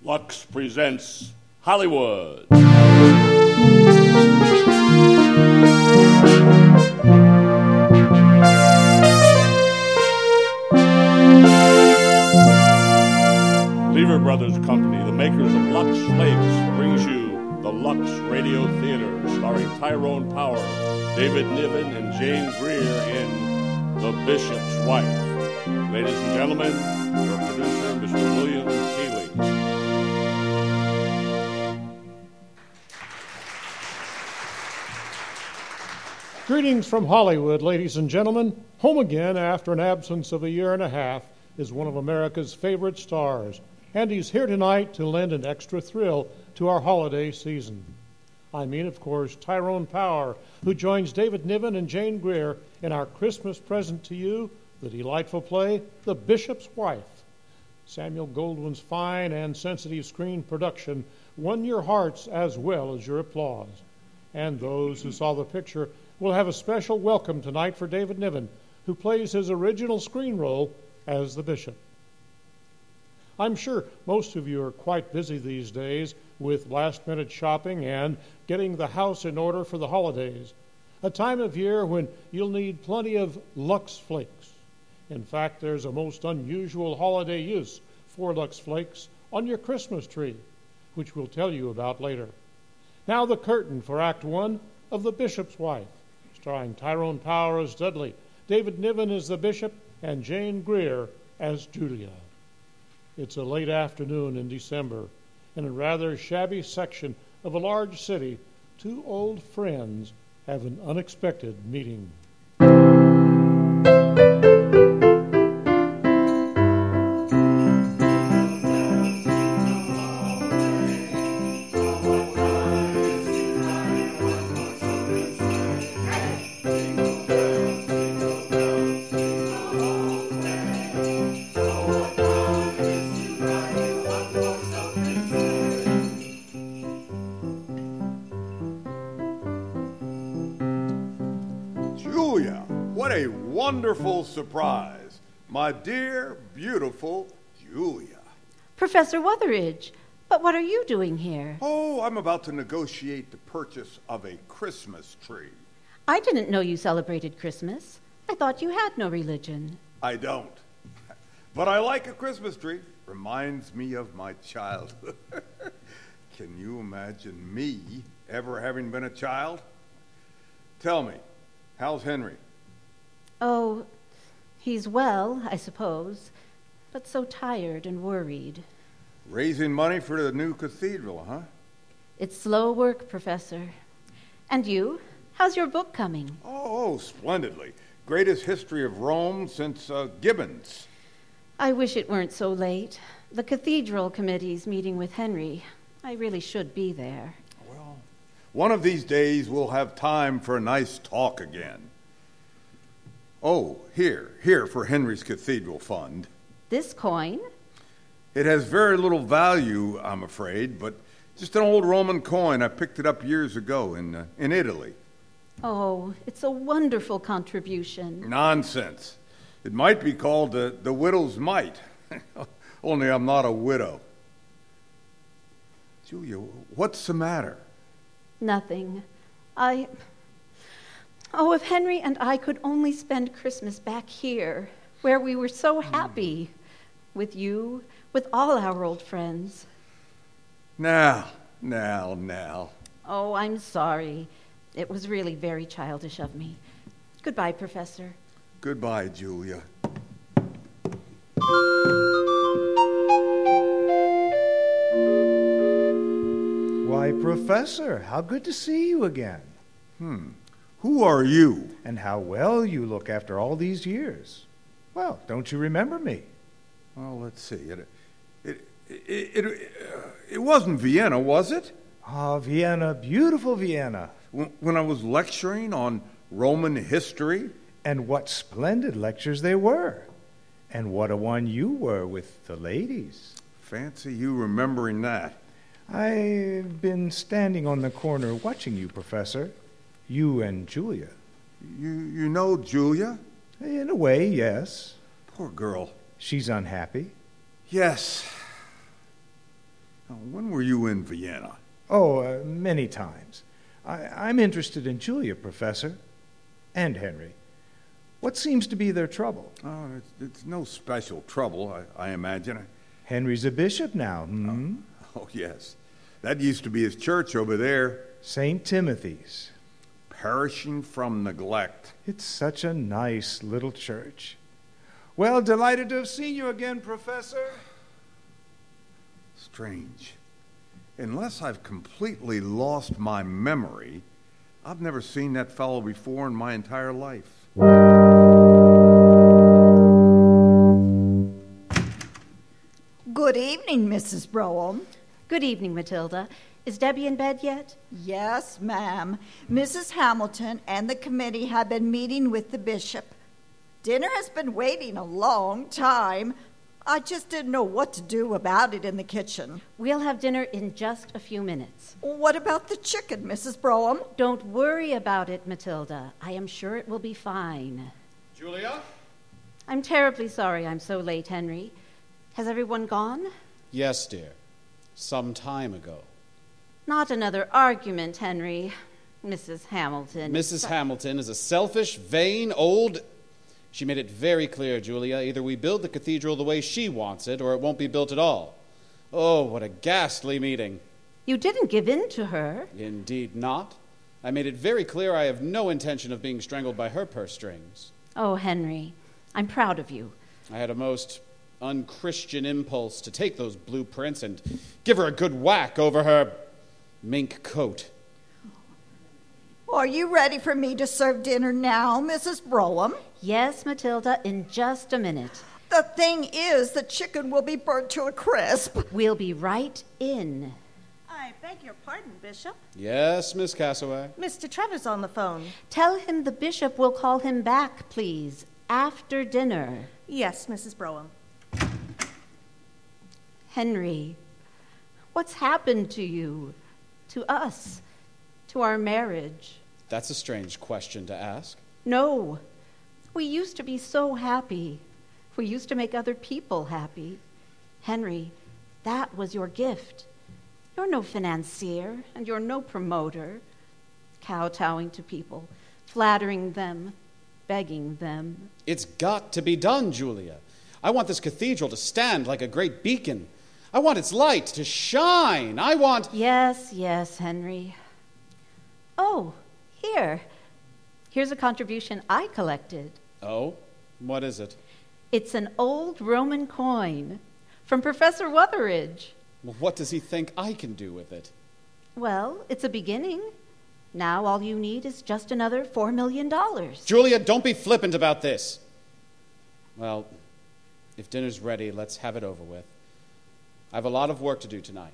Lux presents Hollywood. Lever Brothers Company, the makers of Lux Flakes, brings you the Lux Radio Theater, starring Tyrone Power, David Niven, and Jane Greer in The Bishop's Wife. Ladies and gentlemen, your producer, Mr. William Keeley. Greetings from Hollywood, ladies and gentlemen. Home again after an absence of a year and a half is one of America's favorite stars, and he's here tonight to lend an extra thrill to our holiday season. I mean, of course, Tyrone Power, who joins David Niven and Jane Greer in our Christmas present to you, the delightful play, The Bishop's Wife. Samuel Goldwyn's fine and sensitive screen production won your hearts as well as your applause. And those who saw the picture will have a special welcome tonight for David Niven, who plays his original screen role as the bishop. I'm sure most of you are quite busy these days with last-minute shopping and getting the house in order for the holidays, a time of year when you'll need plenty of Lux Flakes. In fact, there's a most unusual holiday use for Lux Flakes on your Christmas tree, which we'll tell you about later. Now the curtain for Act 1 of The Bishop's Wife, starring Tyrone Power as Dudley, David Niven as the bishop, and Jane Greer as Julia. It's a late afternoon in December. In a rather shabby section of a large city, two old friends have an unexpected meeting. Julia, what a wonderful surprise. My dear, beautiful Julia. Professor Wutheridge, but what are you doing here? Oh, I'm about to negotiate the purchase of a Christmas tree. I didn't know you celebrated Christmas. I thought you had no religion. I don't. But I like a Christmas tree. Reminds me of my childhood. Can you imagine me ever having been a child? Tell me, how's Henry? Oh, he's well, I suppose, but so tired and worried. Raising money for the new cathedral, huh? It's slow work, Professor. And you? How's your book coming? Oh, splendidly. Greatest history of Rome since Gibbons. I wish it weren't so late. The cathedral committee's meeting with Henry. I really should be there. Well, one of these days we'll have time for a nice talk again. Oh, here for Henry's Cathedral Fund. This coin? It has very little value, I'm afraid, but just an old Roman coin. I picked it up years ago in Italy. Oh, it's a wonderful contribution. Nonsense. It might be called the widow's mite. Only I'm not a widow. Julia, what's the matter? Nothing. Oh, if Henry and I could only spend Christmas back here, where we were so happy, with you, with all our old friends. Now. Oh, I'm sorry. It was really very childish of me. Goodbye, Professor. Goodbye, Julia. Why, Professor, how good to see you again. Who are you? And how well you look after all these years. Well, don't you remember me? Well, let's see. It wasn't Vienna, was it? Ah, Vienna, beautiful Vienna. When I was lecturing on Roman history? And what splendid lectures they were. And what a one you were with the ladies. Fancy you remembering that. I've been standing on the corner watching you, Professor. You and Julia. You know Julia? In a way, yes. Poor girl. She's unhappy. Yes. Now, when were you in Vienna? Oh, many times. I'm interested in Julia, Professor, and Henry. What seems to be their trouble? Oh, it's no special trouble, I imagine. Henry's a bishop now. Oh, yes. That used to be his church over there. St. Timothy's. Perishing from neglect. It's such a nice little church. Well, delighted to have seen you again, Professor. Strange. Unless I've completely lost my memory, I've never seen that fellow before in my entire life. Good evening, Mrs. Brougham. Good evening, Matilda. Is Debbie in bed yet? Yes, ma'am. Mrs. Hamilton and the committee have been meeting with the bishop. Dinner has been waiting a long time. I just didn't know what to do about it in the kitchen. We'll have dinner in just a few minutes. What about the chicken, Mrs. Brougham? Don't worry about it, Matilda. I am sure it will be fine. Julia? I'm terribly sorry I'm so late, Henry. Has everyone gone? Yes, dear. Some time ago. Not another argument, Henry. Mrs. Hamilton. Mrs. Hamilton is a selfish, vain, old... She made it very clear, Julia, either we build the cathedral the way she wants it, or it won't be built at all. Oh, what a ghastly meeting. You didn't give in to her. Indeed not. I made it very clear I have no intention of being strangled by her purse strings. Oh, Henry, I'm proud of you. I had a most unchristian impulse to take those blueprints and give her a good whack over her mink coat. Are you ready for me to serve dinner now, Mrs. Brougham? Yes, Matilda, in just a minute. The thing is, the chicken will be burnt to a crisp. We'll be right in. I beg your pardon, Bishop. Yes, Miss Cassaway? Mr. Trevor's on the phone. Tell him the bishop will call him back, please, after dinner. Yes, Mrs. Brougham. Henry, what's happened to you, to us, to our marriage? That's a strange question to ask. No. We used to be so happy. We used to make other people happy. Henry, that was your gift. You're no financier, and you're no promoter. Kowtowing to people, flattering them, begging them. It's got to be done, Julia. I want this cathedral to stand like a great beacon. I want its light to shine. I want... Yes, Henry. Oh, here. Here's a contribution I collected. Oh? What is it? It's an old Roman coin from Professor Wutheridge. Well, what does he think I can do with it? Well, it's a beginning. Now all you need is just another $4 million. Julia, don't be flippant about this. Well, if dinner's ready, let's have it over with. I have a lot of work to do tonight.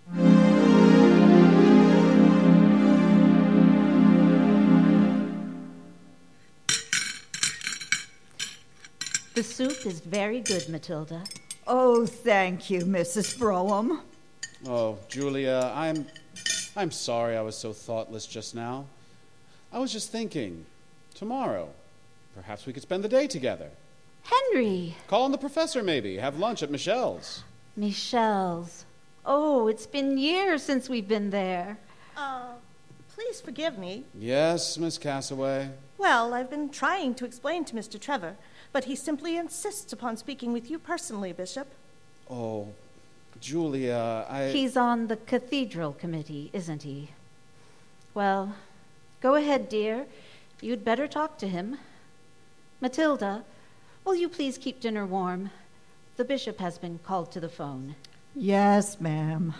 The soup is very good, Matilda. Oh, thank you, Mrs. Brougham. Oh, Julia, I'm sorry I was so thoughtless just now. I was just thinking, tomorrow, perhaps we could spend the day together. Henry! Call on the professor, maybe. Have lunch at Michelle's. Michelle's. Oh, it's been years since we've been there. Please forgive me. Yes, Miss Cassaway. Well, I've been trying to explain to Mr. Trevor, but he simply insists upon speaking with you personally, Bishop. Oh, Julia, He's on the cathedral committee, isn't he? Well, go ahead, dear. You'd better talk to him. Matilda, will you please keep dinner warm? The bishop has been called to the phone. Yes, ma'am.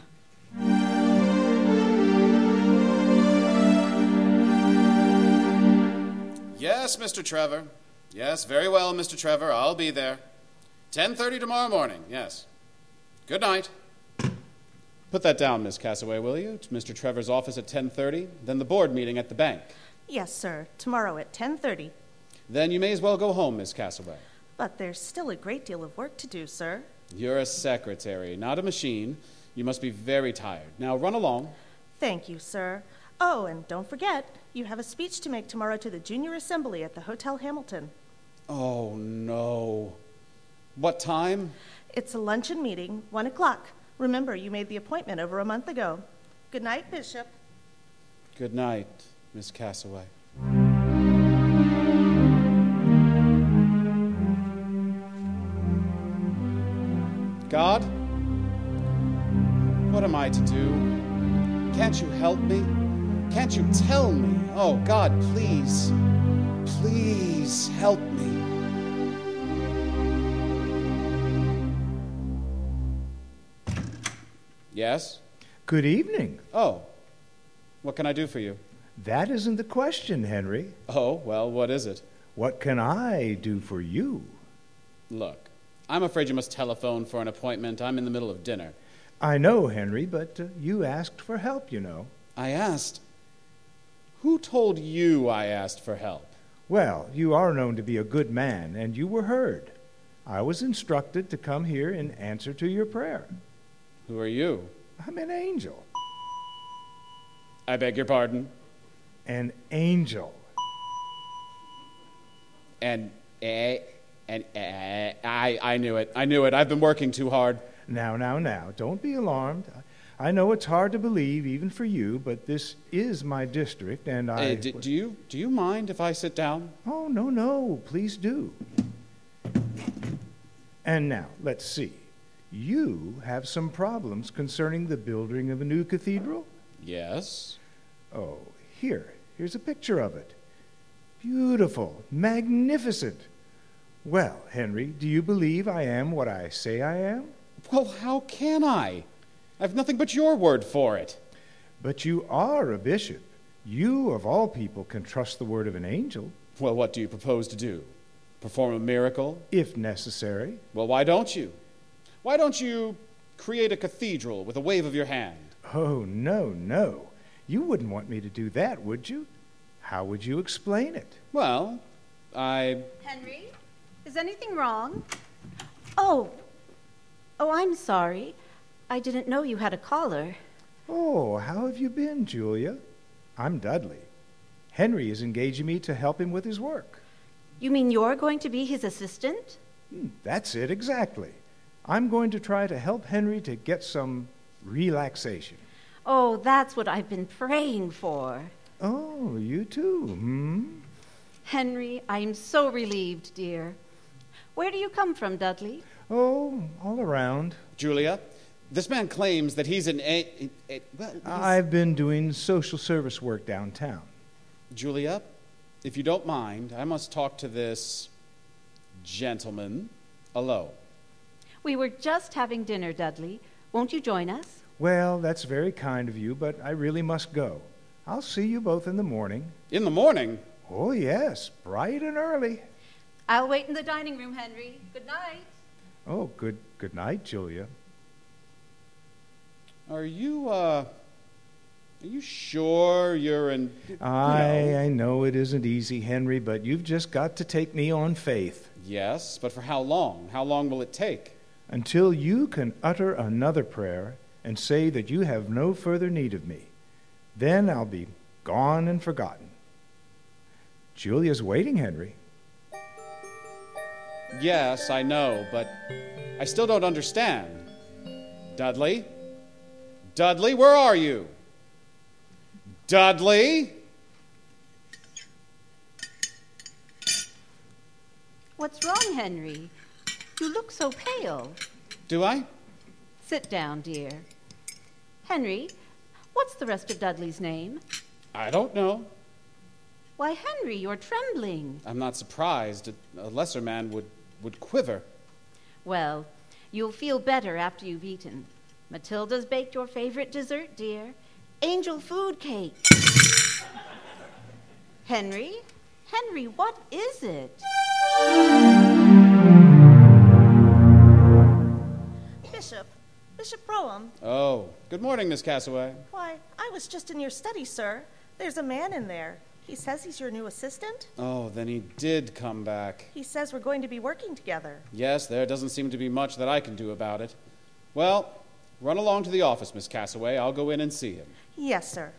Yes, Mr. Trevor. Yes, very well, Mr. Trevor. I'll be there. 10:30 tomorrow morning, yes. Good night. Put that down, Miss Cassaway, will you? To Mr. Trevor's office at 10:30, then the board meeting at the bank. Yes, sir. Tomorrow at 10:30. Then you may as well go home, Miss Cassaway. But there's still a great deal of work to do, sir. You're a secretary, not a machine. You must be very tired. Now run along. Thank you, sir. Oh, and don't forget, you have a speech to make tomorrow to the Junior Assembly at the Hotel Hamilton. Oh, no. What time? It's a luncheon meeting, 1 o'clock. Remember, you made the appointment over a month ago. Good night, Bishop. Good night, Miss Cassaway. God, what am I to do? Can't you help me? Can't you tell me? Oh, God, please, please help me. Yes? Good evening. Oh, what can I do for you? That isn't the question, Henry. Oh, well, what is it? What can I do for you? Look, I'm afraid you must telephone for an appointment. I'm in the middle of dinner. I know, Henry, but you asked for help, you know. I asked? Who told you I asked for help? Well, you are known to be a good man, and you were heard. I was instructed to come here in answer to your prayer. Who are you? I'm an angel. I beg your pardon? An angel. I knew it. I knew it. I've been working too hard. Now, don't be alarmed. I know it's hard to believe, even for you, but this is my district, and I... Do you mind if I sit down? Oh, no, please do. And now, let's see. You have some problems concerning the building of a new cathedral? Yes. Oh, here's a picture of it. Beautiful, magnificent. Well, Henry, do you believe I am what I say I am? Well, how can I? I've nothing but your word for it. But you are a bishop. You, of all people, can trust the word of an angel. Well, what do you propose to do? Perform a miracle? If necessary. Well, why don't you? Why don't you create a cathedral with a wave of your hand? Oh, no. You wouldn't want me to do that, would you? How would you explain it? Well, Henry, is anything wrong? Oh, I'm sorry. I didn't know you had a caller. Oh, how have you been, Julia? I'm Dudley. Henry is engaging me to help him with his work. You mean you're going to be his assistant? That's it, exactly. I'm going to try to help Henry to get some relaxation. Oh, that's what I've been praying for. Oh, you too, Henry, I am so relieved, dear. Where do you come from, Dudley? Oh, all around. Julia, this man claims that he's I've been doing social service work downtown. Julia, if you don't mind, I must talk to this gentleman alone. We were just having dinner, Dudley. Won't you join us? Well, that's very kind of you, but I really must go. I'll see you both in the morning. In the morning? Oh, yes, bright and early. I'll wait in the dining room, Henry. Good night. Oh, good night, Julia. Are you sure you're in... I know it isn't easy, Henry, but you've just got to take me on faith. Yes, but for how long? How long will it take? Until you can utter another prayer and say that you have no further need of me. Then I'll be gone and forgotten. Julia's waiting, Henry. Yes, I know, but I still don't understand. Dudley? Dudley, where are you? Dudley? What's wrong, Henry? You look so pale. Do I? Sit down, dear. Henry, what's the rest of Dudley's name? I don't know. Why, Henry, you're trembling. I'm not surprised. A lesser man would quiver. Well, you'll feel better after you've eaten. Matilda's baked your favorite dessert, dear. Angel food cake. Henry, what is it? Bishop Brougham. Oh, good morning, Miss Cassaway. Why, I was just in your study, sir. There's a man in there. He says he's your new assistant. Oh, then he did come back. He says we're going to be working together. Yes, there doesn't seem to be much that I can do about it. Well, run along to the office, Miss Cassaway. I'll go in and see him. Yes, sir.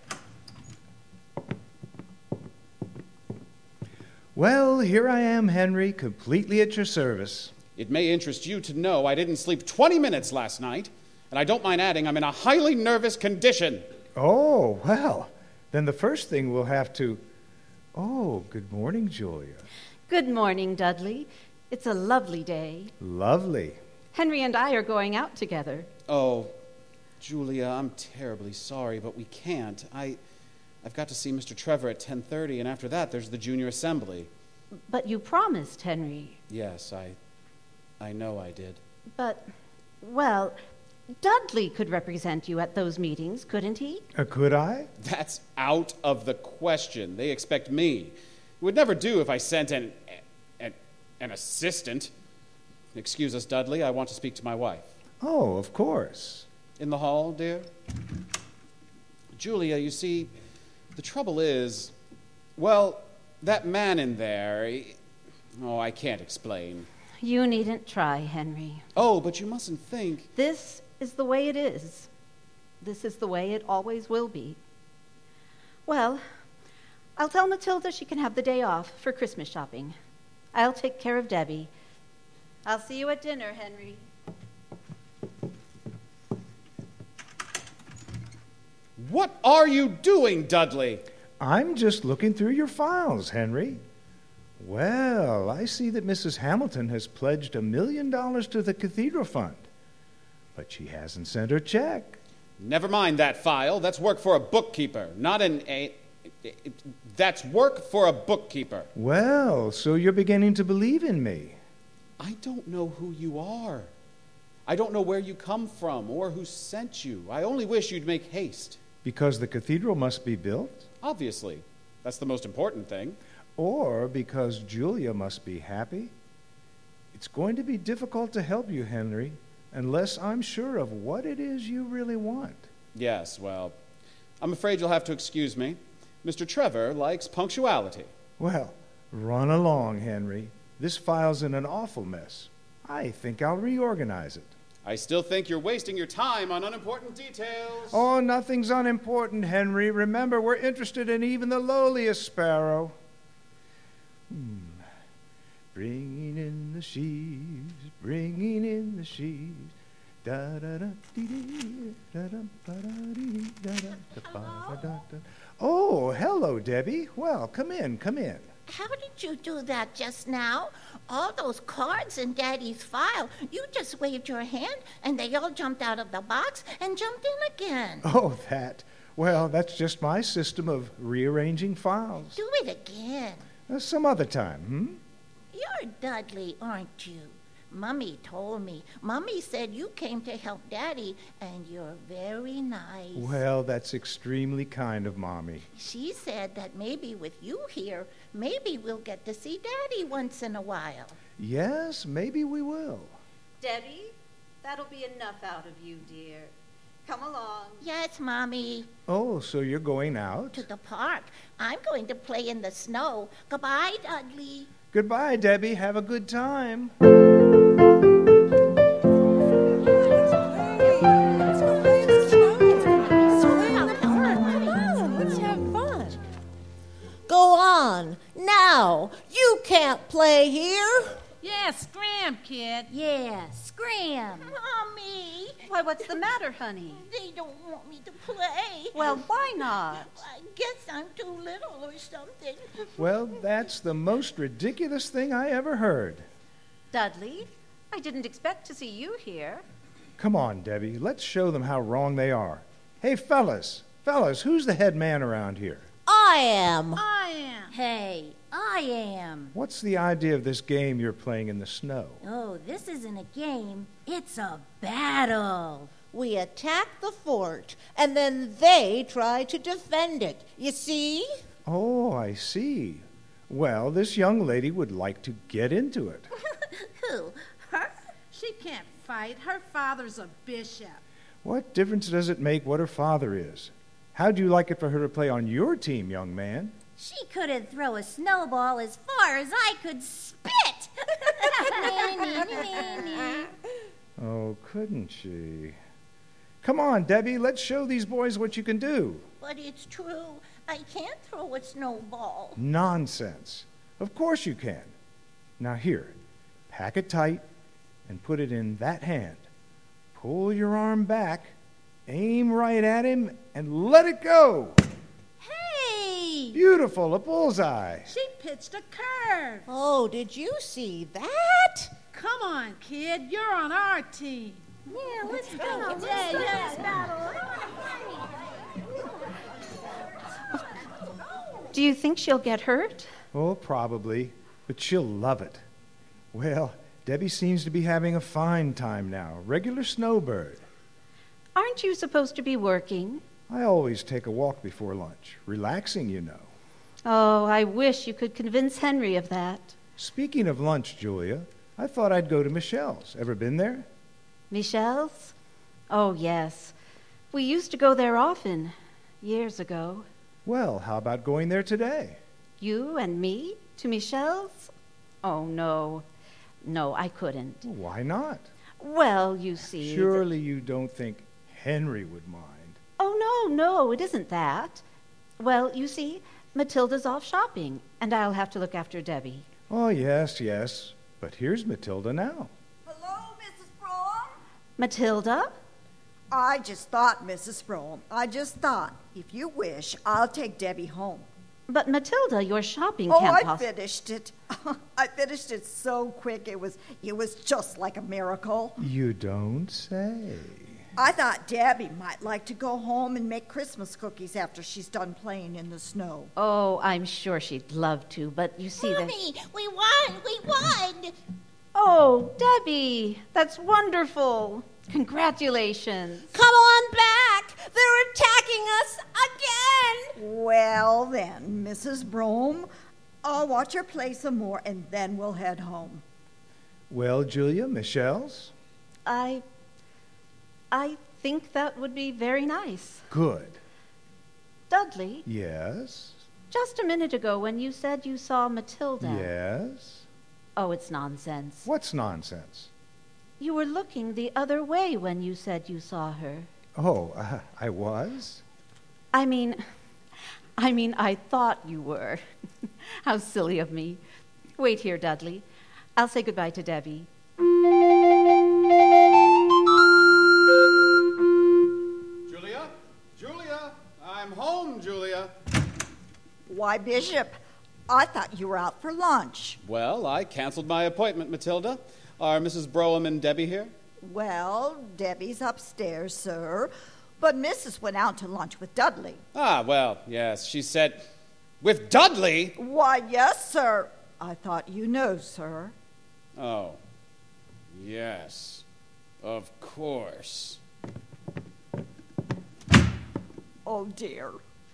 Well, here I am, Henry, completely at your service. It may interest you to know I didn't sleep 20 minutes last night. And I don't mind adding, I'm in a highly nervous condition. Oh, well, then the first thing we'll have to... Oh, good morning, Julia. Good morning, Dudley. It's a lovely day. Lovely. Henry and I are going out together. Oh, Julia, I'm terribly sorry, but we can't. I've got to see Mr. Trevor at 10:30, and after that, there's the junior assembly. But you promised, Henry. Yes, I know I did. But, well, Dudley could represent you at those meetings, couldn't he? Could I? That's out of the question. They expect me. It would never do if I sent an assistant. Excuse us, Dudley. I want to speak to my wife. Oh, of course. In the hall, dear? Julia, you see, the trouble is, well, that man in there, I can't explain. You needn't try, Henry. Oh, but you mustn't think... This is the way it is. This is the way it always will be. Well, I'll tell Matilda she can have the day off for Christmas shopping. I'll take care of Debbie. I'll see you at dinner, Henry. What are you doing, Dudley? I'm just looking through your files, Henry. Well, I see that Mrs. Hamilton has pledged $1 million to the Cathedral Fund, but she hasn't sent her check. Never mind that file. That's work for a bookkeeper, not that's work for a bookkeeper. Well, so you're beginning to believe in me. I don't know who you are. I don't know where you come from or who sent you. I only wish you'd make haste. Because the cathedral must be built? Obviously. That's the most important thing. Or because Julia must be happy? It's going to be difficult to help you, Henry, unless I'm sure of what it is you really want. Yes, well, I'm afraid you'll have to excuse me. Mr. Trevor likes punctuality. Well, run along, Henry. This file's in an awful mess. I think I'll reorganize it. I still think you're wasting your time on unimportant details. Oh, nothing's unimportant, Henry. Remember, we're interested in even the lowliest sparrow. Bringing in the sheaves, bringing in the sheaves. Oh, hello, Debbie. Well, come in, come in. How did you do that just now? All those cards in Daddy's file, you just waved your hand and they all jumped out of the box and jumped in again. Oh, that. Well, that's just my system of rearranging files. Do it again. Some other time, You're Dudley, aren't you? Mummy told me. Mummy said you came to help Daddy, and you're very nice. Well, that's extremely kind of Mommy. She said that maybe with you here, maybe we'll get to see Daddy once in a while. Yes, maybe we will. Debbie, that'll be enough out of you, dear. Come along. Yes, Mommy. Oh, so you're going out? To the park. I'm going to play in the snow. Goodbye, Dudley. Goodbye, Debbie. Have a good time. Let's have fun. Go on. Now. You can't play here. Yeah, scram, kid. Yeah, scram. Mommy. Why, what's the matter, honey? They don't want me to play. Well, why not? I guess I'm too little or something. Well, that's the most ridiculous thing I ever heard. Dudley, I didn't expect to see you here. Come on, Debbie. Let's show them how wrong they are. Hey, fellas, who's the head man around here? I am. I am. Hey, I am. What's the idea of this game you're playing in the snow? Oh, this isn't a game. It's a battle. We attack the fort, and then they try to defend it. You see? Oh, I see. Well, this young lady would like to get into it. Who? Her? She can't fight. Her father's a bishop. What difference does it make what her father is? How'd you like it for her to play on your team, young man? She couldn't throw a snowball as far as I could spit. Oh, couldn't she? Come on, Debbie, let's show these boys what you can do. But it's true. I can't throw a snowball. Nonsense. Of course you can. Now here, pack it tight and put it in that hand. pull your arm back, aim right at him, and let it go. Hey! Beautiful, a bullseye. She pitched a curve. Oh, did you see that? Come on, kid. You're on our team. Yeah, let's go. Do you think she'll get hurt? Oh, probably, but she'll love it. Well, Debbie seems to be having a fine time now, regular snowbird. Aren't you supposed to be working? I always take a walk before lunch, relaxing, you know. Oh, I wish you could convince Henry of that. Speaking of lunch, Julia, I thought I'd go to Michelle's. Ever been there? Michelle's? Oh, yes. We used to go there often, years ago. Well, how about going there today? You and me to Michelle's? Oh, no. No, I couldn't. Why not? Well, you see... Surely you don't think Henry would mind. Oh, no, it isn't that. Well, you see, Matilda's off shopping, and I'll have to look after Debbie. Oh, yes. But here's Matilda now. Hello, Mrs. Brougham? Matilda? I just thought, Mrs. Brougham, if you wish, I'll take Debbie home. But Matilda, your shopping can't I finished it. I finished it so quick, it was just like a miracle. You don't say. I thought Debbie might like to go home and make Christmas cookies after she's done playing in the snow. Oh, I'm sure she'd love to, but you see Mommy, we won! Oh, Debbie, that's wonderful. Congratulations. Come on back. They're attacking us again. Well then, Mrs. Brougham, I'll watch her play some more and then we'll head home. Well, Julia, Michelle's? I think that would be very nice. Good. Dudley? Yes? Just a minute ago when you said you saw Matilda. Yes? Oh, it's nonsense. What's nonsense? You were looking the other way when you said you saw her. Oh, I was? I mean, I thought you were. How silly of me. Wait here, Dudley. I'll say goodbye to Debbie. Julia, I'm home, Julia. Why, Bishop, I thought you were out for lunch. Well, I canceled my appointment, Matilda. Are Mrs. Brougham and Debbie here? Well, Debbie's upstairs, sir. But Mrs. went out to lunch with Dudley. Ah, well, yes. She said, with Dudley? Why, yes, sir. I thought you know, sir. Oh, yes. Of course. Oh, dear.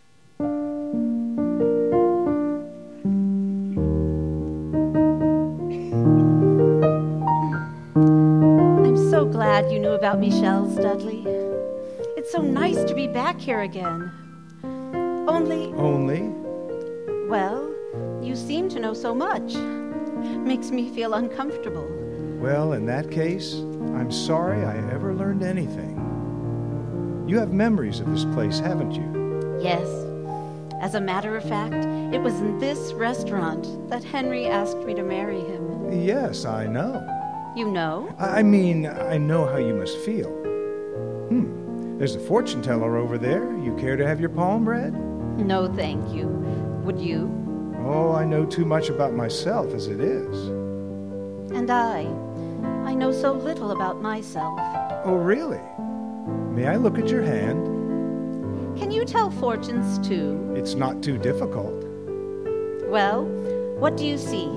I'm so glad you knew about Michelle's, Dudley. It's so nice to be back here again. Only? Well, you seem to know so much. Makes me feel uncomfortable. Well, in that case, I'm sorry I ever learned anything. You have memories of this place, haven't you? Yes. As a matter of fact, it was in this restaurant that Henry asked me to marry him. Yes, I know. You know? I mean, I know how you must feel. There's a fortune teller over there. You care to have your palm read? No, thank you. Would you? Oh, I know too much about myself as it is. And I know so little about myself. Oh, really? May I look at your hand? Can you tell fortunes, too? It's not too difficult. Well, what do you see?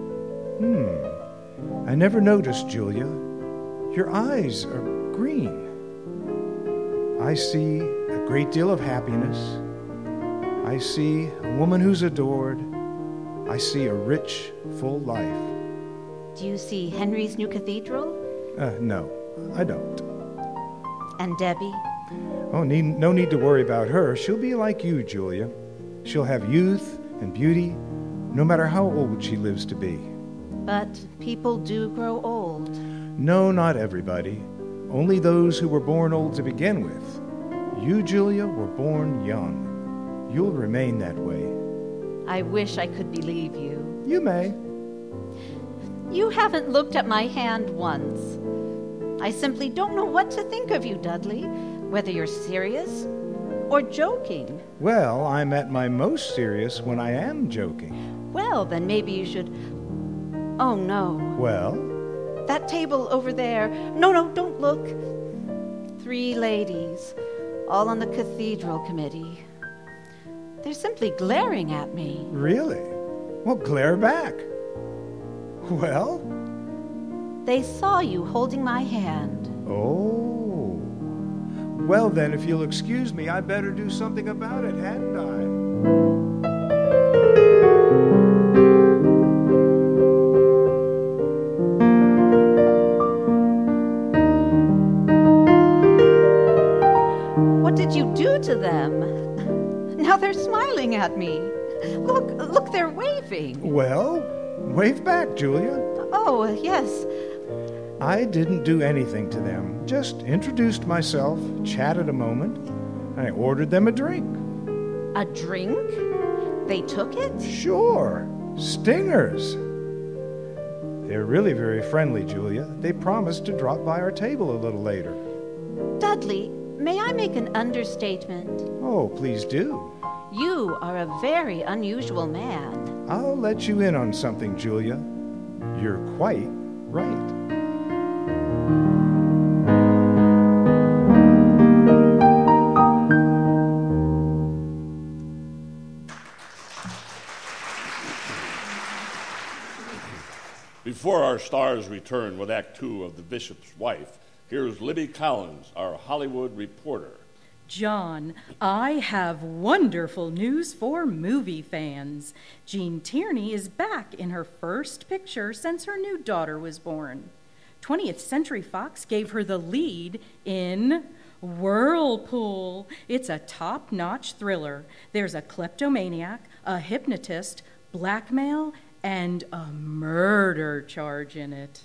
I never noticed, Julia. Your eyes are green. I see a great deal of happiness. I see a woman who's adored. I see a rich, full life. Do you see Henry's new cathedral? No, I don't. And Debbie? Oh, no need to worry about her. She'll be like you, Julia. She'll have youth and beauty, no matter how old she lives to be. But people do grow old. No, not everybody. Only those who were born old to begin with. You, Julia, were born young. You'll remain that way. I wish I could believe you. You may. You haven't looked at my hand once. I simply don't know what to think of you, Dudley, whether you're serious or joking. Well, I'm at my most serious when I am joking. Well, then maybe you should... Oh, no. Well? That table over there. No, don't look. 3 ladies, all on the cathedral committee. They're simply glaring at me. Really? Well, glare back. Well? They saw you holding my hand. Oh. Well, then, if you'll excuse me, I'd better do something about it, hadn't I? What did you do to them? Now they're smiling at me. Look, they're waving. Well, wave back, Julia. Oh, yes. I didn't do anything to them. Just introduced myself, chatted a moment, and I ordered them a drink. A drink? They took it? Sure. Stingers. They're really very friendly, Julia. They promised to drop by our table a little later. Dudley, may I make an understatement? Oh, please do. You are a very unusual man. I'll let you in on something, Julia. You're quite right. Before our stars return with Act 2 of The Bishop's Wife, here's Libby Collins, our Hollywood reporter. John, I have wonderful news for movie fans. Jean Tierney is back in her first picture since her new daughter was born. 20th Century Fox gave her the lead in Whirlpool. It's a top-notch thriller. There's a kleptomaniac, a hypnotist, blackmail, and a murder charge in it.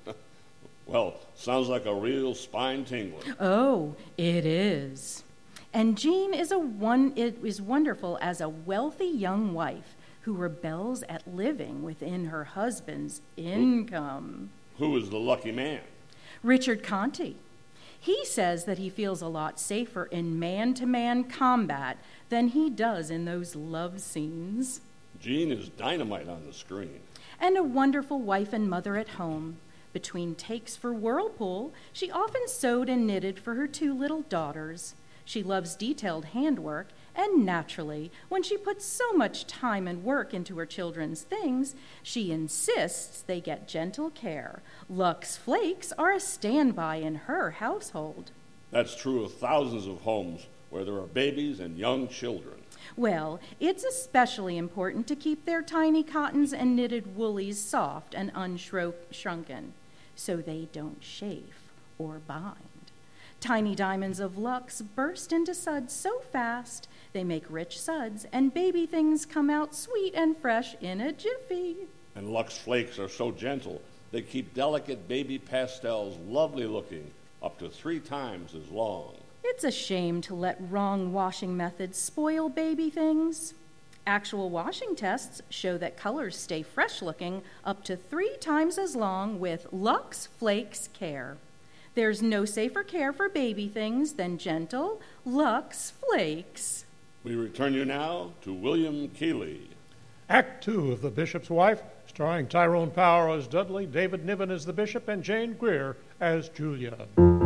Well, sounds like a real spine-tingler. Oh, it is. And Jean is wonderful as a wealthy young wife who rebels at living within her husband's income. Who is the lucky man? Richard Conte. He says that he feels a lot safer in man-to-man combat than he does in those love scenes. Jean is dynamite on the screen. And a wonderful wife and mother at home. Between takes for Whirlpool, she often sewed and knitted for her 2 little daughters. She loves detailed handwork, and naturally, when she puts so much time and work into her children's things, she insists they get gentle care. Lux Flakes are a standby in her household. That's true of thousands of homes where there are babies and young children. Well, it's especially important to keep their tiny cottons and knitted woolies soft and unshrunken, so they don't chafe or bind. Tiny diamonds of Lux burst into suds so fast, they make rich suds, and baby things come out sweet and fresh in a jiffy. And Lux Flakes are so gentle, they keep delicate baby pastels lovely looking, up to 3 times as long. It's a shame to let wrong washing methods spoil baby things. Actual washing tests show that colors stay fresh looking up to 3 times as long with Lux Flakes Care. There's no safer care for baby things than gentle Lux Flakes. We return you now to William Keighley. Act 2 of The Bishop's Wife, starring Tyrone Power as Dudley, David Niven as the Bishop, and Jane Greer as Julia.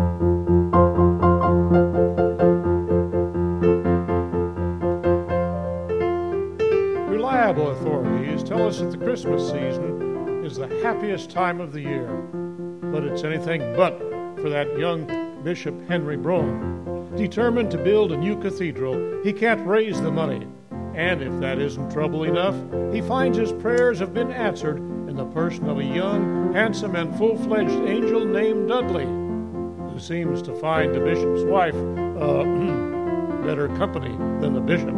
Reliable authorities tell us that the Christmas season is the happiest time of the year. But it's anything but for that young Bishop Henry Brougham. Determined to build a new cathedral, he can't raise the money. And if that isn't trouble enough, he finds his prayers have been answered in the person of a young, handsome, and full-fledged angel named Dudley, who seems to find the bishop's wife better company than the bishop.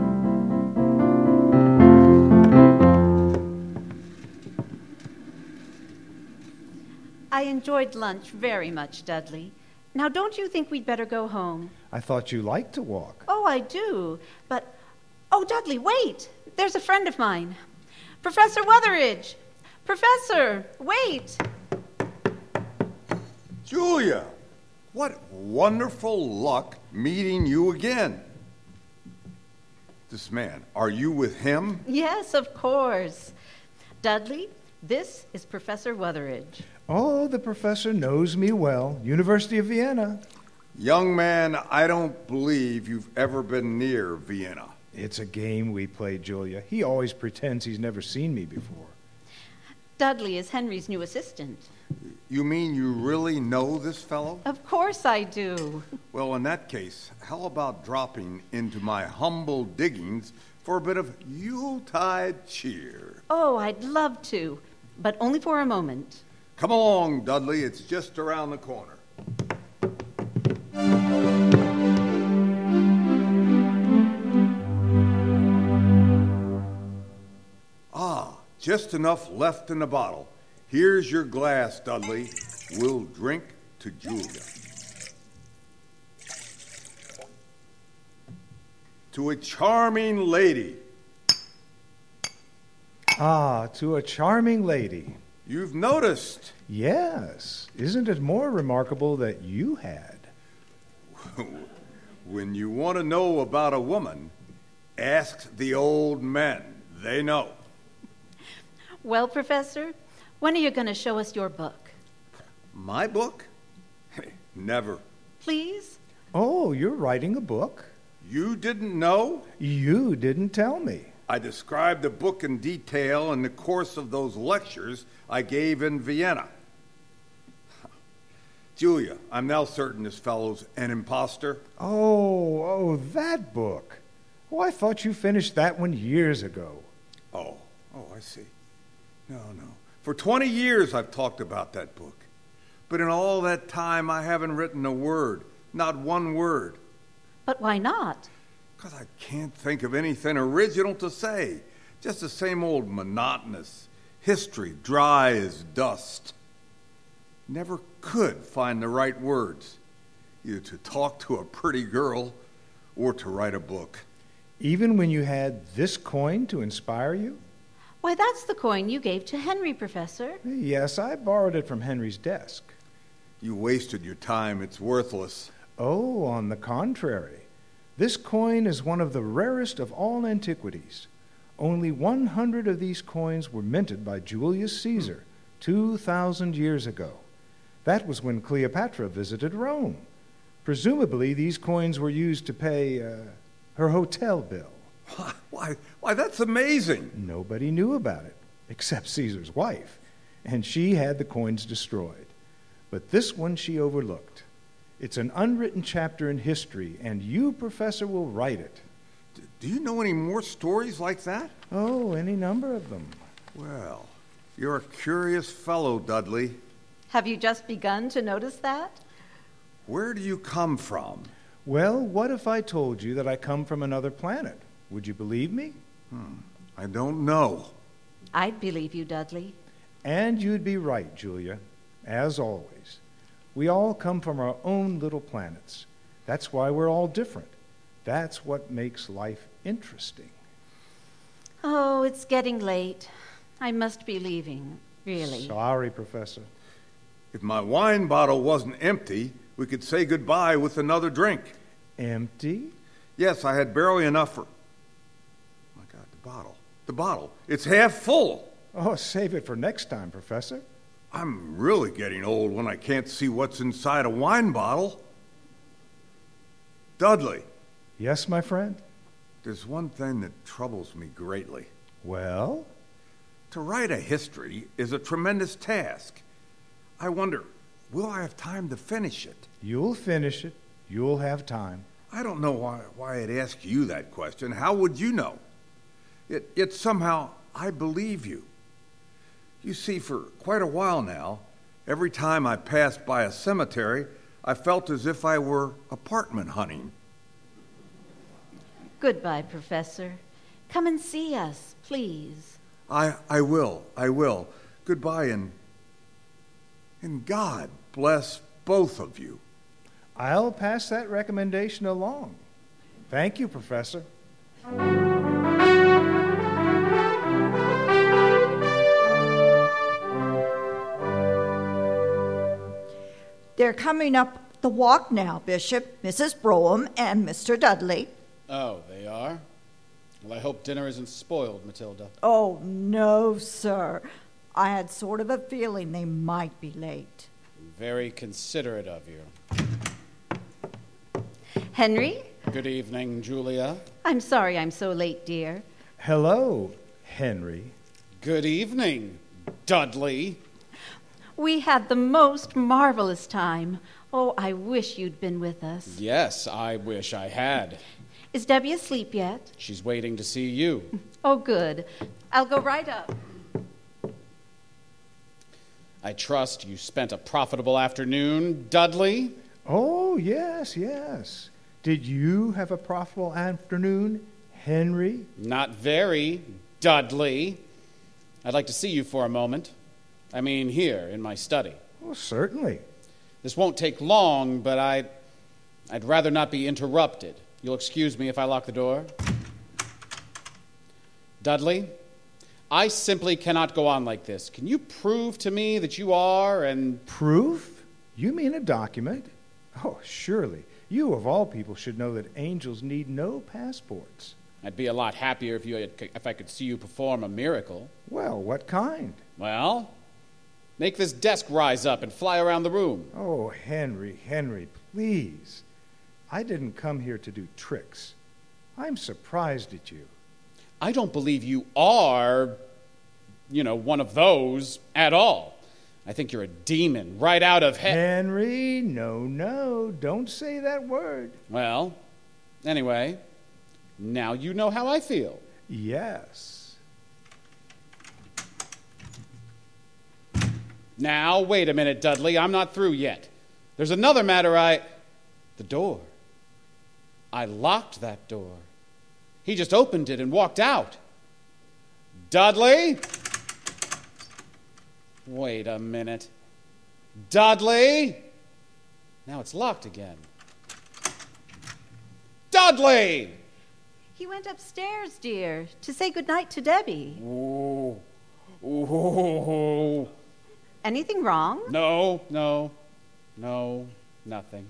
I enjoyed lunch very much, Dudley. Now, don't you think we'd better go home? I thought you liked to walk. Oh, I do. But, oh, Dudley, wait. There's a friend of mine. Professor Wutheridge. Professor, wait. Julia, What wonderful luck meeting you again. This man, are you with him? Yes, of course. Dudley, this is Professor Wutheridge. Oh, the professor knows me well. University of Vienna. Young man, I don't believe you've ever been near Vienna. It's a game we play, Julia. He always pretends he's never seen me before. Dudley is Henry's new assistant. You mean you really know this fellow? Of course I do. Well, in that case, how about dropping into my humble diggings for a bit of Yuletide cheer? Oh, I'd love to, but only for a moment. Come along, Dudley. It's just around the corner. Ah, just enough left in the bottle. Here's your glass, Dudley. We'll drink to Julia. To a charming lady. Ah, to a charming lady. You've noticed. Yes. Isn't it more remarkable that you had? When you want to know about a woman, ask the old men. They know. Well, Professor, when are you going to show us your book? My book? Never. Please? Oh, you're writing a book? You didn't know? You didn't tell me. I described the book in detail in the course of those lectures I gave in Vienna. Julia, I'm now certain this fellow's an imposter. Oh, that book. Oh, I thought you finished that one years ago. Oh, I see. No. For 20 years I've talked about that book. But in all that time I haven't written a word, not one word. But why not? Because I can't think of anything original to say. Just the same old monotonous history, dry as dust. Never could find the right words, either to talk to a pretty girl or to write a book. Even when you had this coin to inspire you? Why, that's the coin you gave to Henry, Professor. Yes, I borrowed it from Henry's desk. You wasted your time. It's worthless. Oh, on the contrary. This coin is one of the rarest of all antiquities. Only 100 of these coins were minted by Julius Caesar 2,000 years ago. That was when Cleopatra visited Rome. Presumably, these coins were used to pay her hotel bill. Why, that's amazing. Nobody knew about it, except Caesar's wife, and she had the coins destroyed. But this one she overlooked. It's an unwritten chapter in history, and you, Professor, will write it. Do you know any more stories like that? Oh, any number of them. Well, you're a curious fellow, Dudley. Have you just begun to notice that? Where do you come from? Well, what if I told you that I come from another planet? Would you believe me? I don't know. I'd believe you, Dudley. And you'd be right, Julia, as always. We all come from our own little planets. That's why we're all different. That's what makes life interesting. Oh, it's getting late. I must be leaving, really. Sorry, Professor. If my wine bottle wasn't empty, we could say goodbye with another drink. Empty? Yes, I had barely enough for... My God, the bottle. It's half full. Oh, save it for next time, Professor. I'm really getting old when I can't see what's inside a wine bottle. Dudley. Yes, my friend? There's one thing that troubles me greatly. Well? To write a history is a tremendous task. I wonder, will I have time to finish it? You'll finish it. You'll have time. I don't know why I'd ask you that question. How would you know? Yet somehow I believe you. You see, for quite a while now, every time I passed by a cemetery, I felt as if I were apartment hunting. Goodbye, Professor. Come and see us, please. I will. Goodbye, and God bless both of you. I'll pass that recommendation along. Thank you, Professor. They're coming up the walk now, Bishop, Mrs. Brougham, and Mr. Dudley. Oh, they are? Well, I hope dinner isn't spoiled, Matilda. Oh, no, sir. I had sort of a feeling they might be late. Very considerate of you. Henry? Good evening, Julia. I'm sorry I'm so late, dear. Hello, Henry. Good evening, Dudley. We had the most marvelous time. Oh, I wish you'd been with us. Yes, I wish I had. Is Debbie asleep yet? She's waiting to see you. Oh, good. I'll go right up. I trust you spent a profitable afternoon, Dudley? Oh, yes, yes. Did you have a profitable afternoon, Henry? Not very, Dudley. I'd like to see you for a moment. I mean, here, in my study. Oh, certainly. This won't take long, but I'd rather not be interrupted. You'll excuse me if I lock the door? Dudley, I simply cannot go on like this. Can you prove to me that you are and... Proof? You mean a document? Oh, surely. You, of all people, should know that angels need no passports. I'd be a lot happier if I could see you perform a miracle. Well, what kind? Well, make this desk rise up and fly around the room. Oh, Henry, please. I didn't come here to do tricks. I'm surprised at you. I don't believe you are, one of those at all. I think you're a demon right out of hell. Henry, no, don't say that word. Well, anyway, now you know how I feel. Yes. Now, wait a minute, Dudley. I'm not through yet. There's another matter The door. I locked that door. He just opened it and walked out. Dudley? Wait a minute. Dudley? Now it's locked again. Dudley! He went upstairs, dear, to say goodnight to Debbie. Ooh. Anything wrong? No, nothing.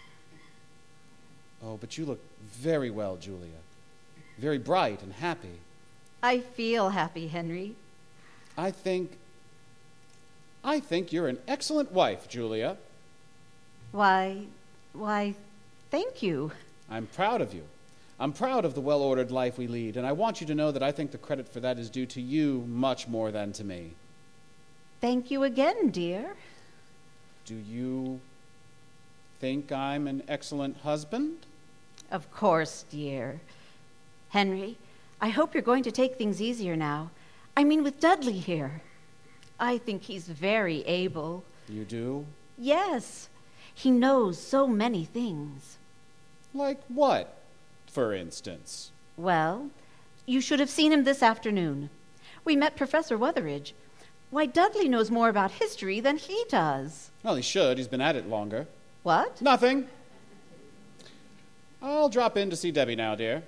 Oh, but you look very well, Julia. Very bright and happy. I feel happy, Henry. I think you're an excellent wife, Julia. Why, thank you. I'm proud of you. I'm proud of the well-ordered life we lead, and I want you to know that I think the credit for that is due to you much more than to me. Thank you again, dear. Do you think I'm an excellent husband? Of course, dear. Henry, I hope you're going to take things easier now. I mean, with Dudley here. I think he's very able. You do? Yes. He knows so many things. Like what, for instance? Well, you should have seen him this afternoon. We met Professor Wutheridge. Why, Dudley knows more about history than he does. Well, he should. He's been at it longer. What? Nothing. I'll drop in to see Debbie now, dear.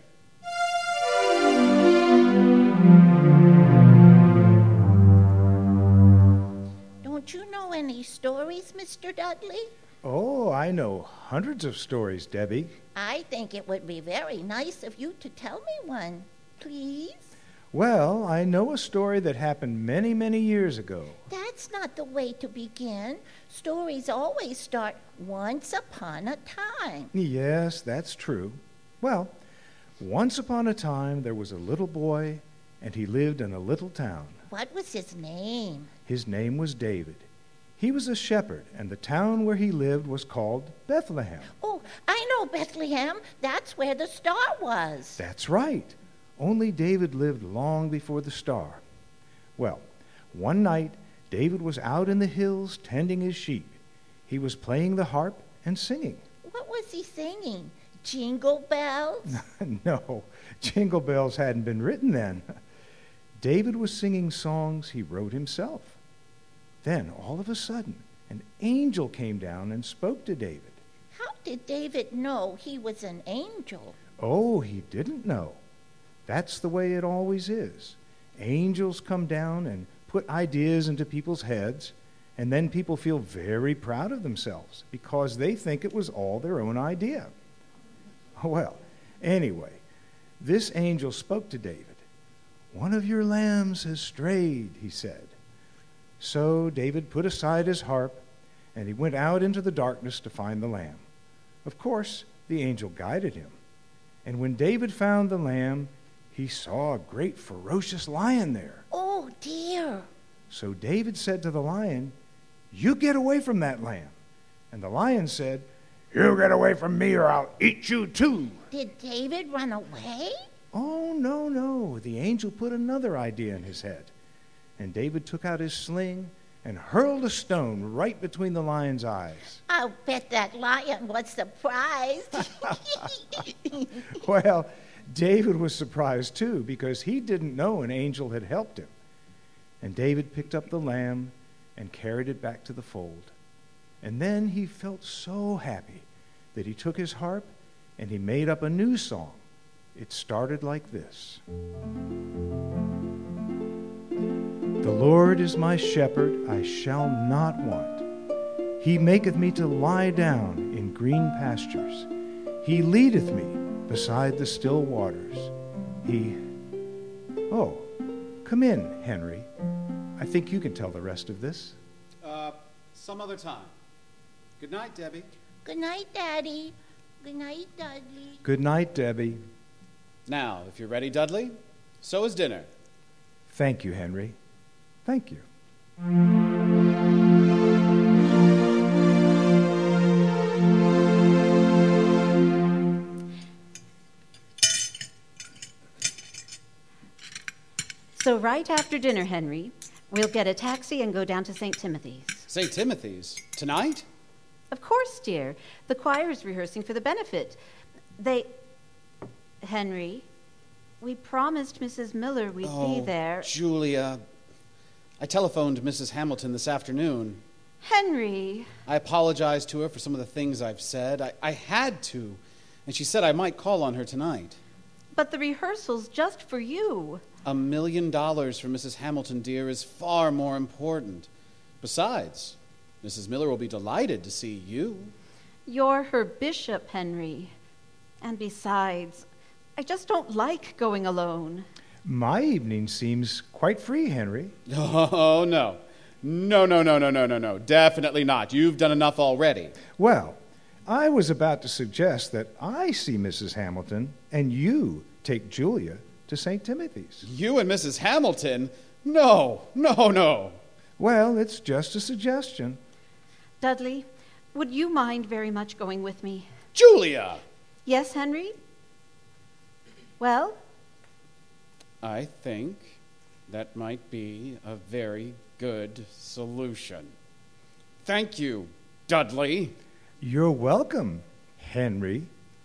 Don't you know any stories, Mr. Dudley? Oh, I know hundreds of stories, Debbie. I think it would be very nice of you to tell me one, please. Well, I know a story that happened many, many years ago. That's not the way to begin. Stories always start once upon a time. Yes, that's true. Well, once upon a time there was a little boy, and he lived in a little town. What was his name? His name was David. He was a shepherd, and the town where he lived was called Bethlehem. Oh, I know Bethlehem. That's where the star was. That's right. Only David lived long before the star. Well, one night, David was out in the hills tending his sheep. He was playing the harp and singing. What was he singing? Jingle bells? No, jingle bells hadn't been written then. David was singing songs he wrote himself. Then, all of a sudden, an angel came down and spoke to David. How did David know he was an angel? Oh, he didn't know. That's the way it always is. Angels come down and put ideas into people's heads, And then people feel very proud of themselves because they think it was all their own idea. Well, anyway, this angel spoke to David. "One of your lambs has strayed," he said. So David put aside his harp, and he went out into the darkness to find the lamb. Of course, the angel guided him. And when David found the lamb, he saw a great ferocious lion there. Oh, dear. So David said to the lion, "You get away from that lamb." And the lion said, "You get away from me or I'll eat you too." Did David run away? Oh, no. The angel put another idea in his head. And David took out his sling and hurled a stone right between the lion's eyes. I'll bet that lion was surprised. Well, David was surprised too because he didn't know an angel had helped him. And David picked up the lamb and carried it back to the fold. And then he felt so happy that he took his harp and he made up a new song. It started like this. The Lord is my shepherd, I shall not want. He maketh me to lie down in green pastures. He leadeth me beside the still waters. Oh, come in, Henry. I think you can tell the rest of this. Some other time. Good night, Debbie. Good night, Daddy. Good night, Dudley. Good night, Debbie. Now, if you're ready, Dudley, so is dinner. Thank you, Henry. Thank you. So right after dinner, Henry, we'll get a taxi and go down to St. Timothy's. St. Timothy's? Tonight? Of course, dear. The choir's rehearsing for the benefit. Henry, we promised Mrs. Miller we'd be there. Julia, I telephoned Mrs. Hamilton this afternoon. Henry. I apologized to her for some of the things I've said. I had to, and she said I might call on her tonight. But the rehearsal's just for you. $1 million for Mrs. Hamilton, dear, is far more important. Besides, Mrs. Miller will be delighted to see you. You're her bishop, Henry. And besides, I just don't like going alone. My evening seems quite free, Henry. Oh, no. No. Definitely not. You've done enough already. Well, I was about to suggest that I see Mrs. Hamilton and you take Julia to St. Timothy's. You and Mrs. Hamilton? No. Well, it's just a suggestion. Dudley, would you mind very much going with me? Julia! Yes, Henry? Well? I think that might be a very good solution. Thank you, Dudley. You're welcome, Henry.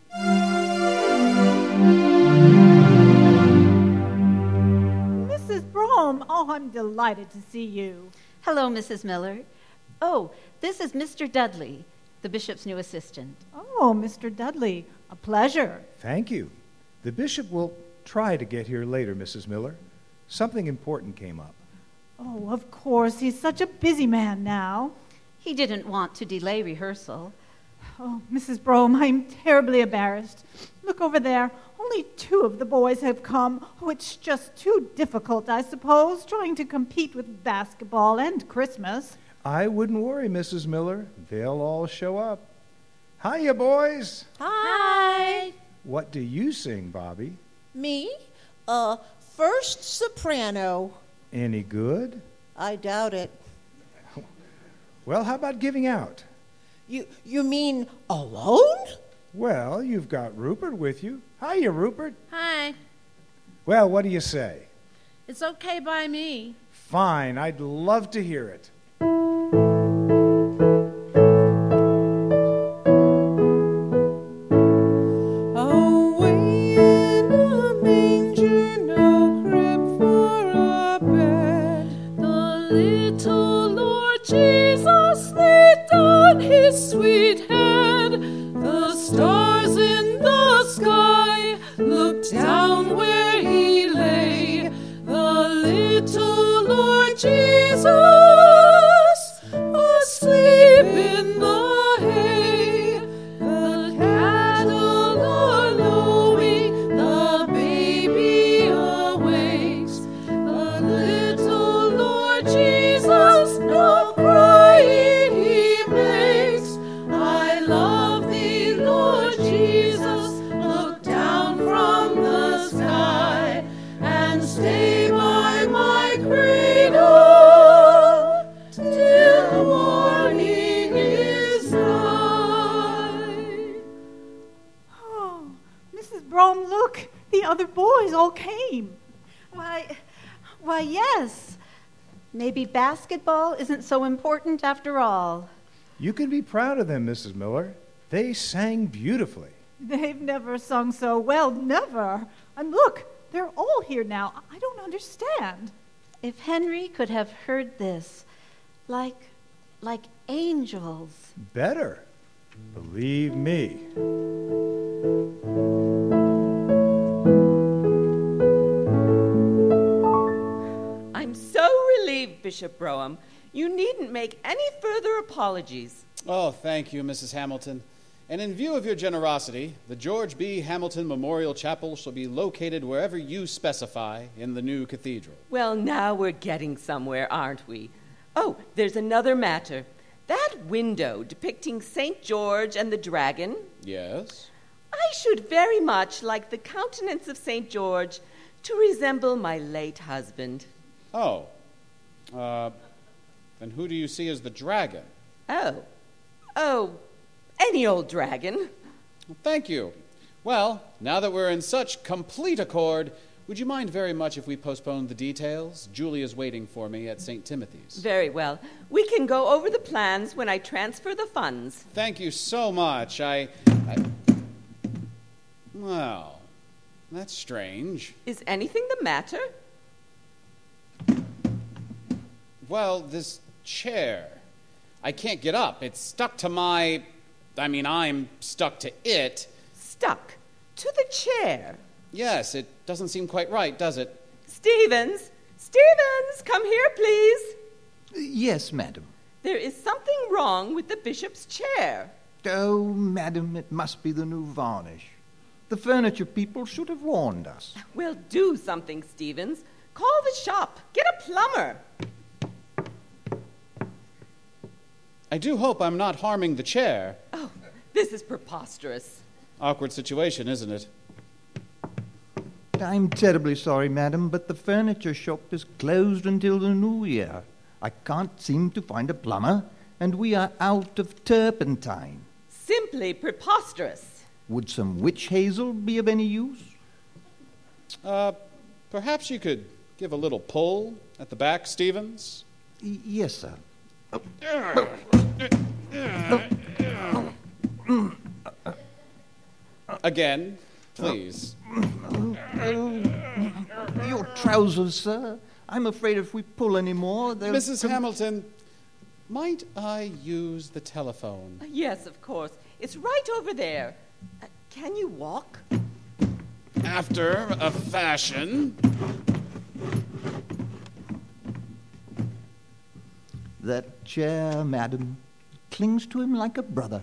Mrs. Brome, I'm delighted to see you. Hello, Mrs. Miller. Oh, this is Mr. Dudley, the bishop's new assistant. Oh, Mr. Dudley, a pleasure. Thank you. The bishop will try to get here later, Mrs. Miller. Something important came up. Oh, of course. He's such a busy man now. He didn't want to delay rehearsal. Oh, Mrs. Brome, I'm terribly embarrassed. Look over there. Only 2 of the boys have come. Oh, it's just too difficult, I suppose, trying to compete with basketball and Christmas. I wouldn't worry, Mrs. Miller. They'll all show up. Hiya, boys. Hi. What do you sing, Bobby? Me? First soprano. Any good? I doubt it. Well, how about giving out? You mean alone? Well, you've got Rupert with you. Hiya, Rupert. Hi. Well, what do you say? It's okay by me. Fine. I'd love to hear it. Sweet head, the stars in the sky looked down where he lay, the little Lord Jesus. Brome, look. The other boys all came. Why, yes. Maybe basketball isn't so important after all. You can be proud of them, Mrs. Miller. They sang beautifully. They've never sung so well, never. And look, they're all here now. I don't understand. If Henry could have heard this, like angels. Better. Believe me. I'm so relieved, Bishop Brougham. You needn't make any further apologies. Oh, thank you, Mrs. Hamilton. And in view of your generosity, the George B. Hamilton Memorial Chapel shall be located wherever you specify in the new cathedral. Well, now we're getting somewhere, aren't we? Oh, there's another matter. That window depicting St. George and the dragon. Yes? I should very much like the countenance of St. George to resemble my late husband. Oh. Then who do you see as the dragon? Oh, any old dragon. Well, thank you. Well, now that we're in such complete accord, would you mind very much if we postponed the details? Julia's waiting for me at St. Timothy's. Very well. We can go over the plans when I transfer the funds. Thank you so much. Well, that's strange. Is anything the matter? Well, this chair. I can't get up. It's stuck to I'm stuck to it. Stuck to the chair? Yes, it doesn't seem quite right, does it? Stevens, come here, please. Yes, madam. There is something wrong with the bishop's chair. Oh, madam, it must be the new varnish. The furniture people should have warned us. Well, do something, Stevens. Call the shop. Get a plumber. I do hope I'm not harming the chair. Oh, this is preposterous. Awkward situation, isn't it? I'm terribly sorry, madam, but the furniture shop is closed until the new year. I can't seem to find a plumber, and we are out of turpentine. Simply preposterous. Would some witch hazel be of any use? Perhaps you could give a little pull at the back, Stevens? Yes, sir. Again, please. Your trousers, sir. I'm afraid if we pull any more, they'll... Mrs. Hamilton, might I use the telephone? Yes, of course. It's right over there. Can you walk? After a fashion. That chair, madam, clings to him like a brother.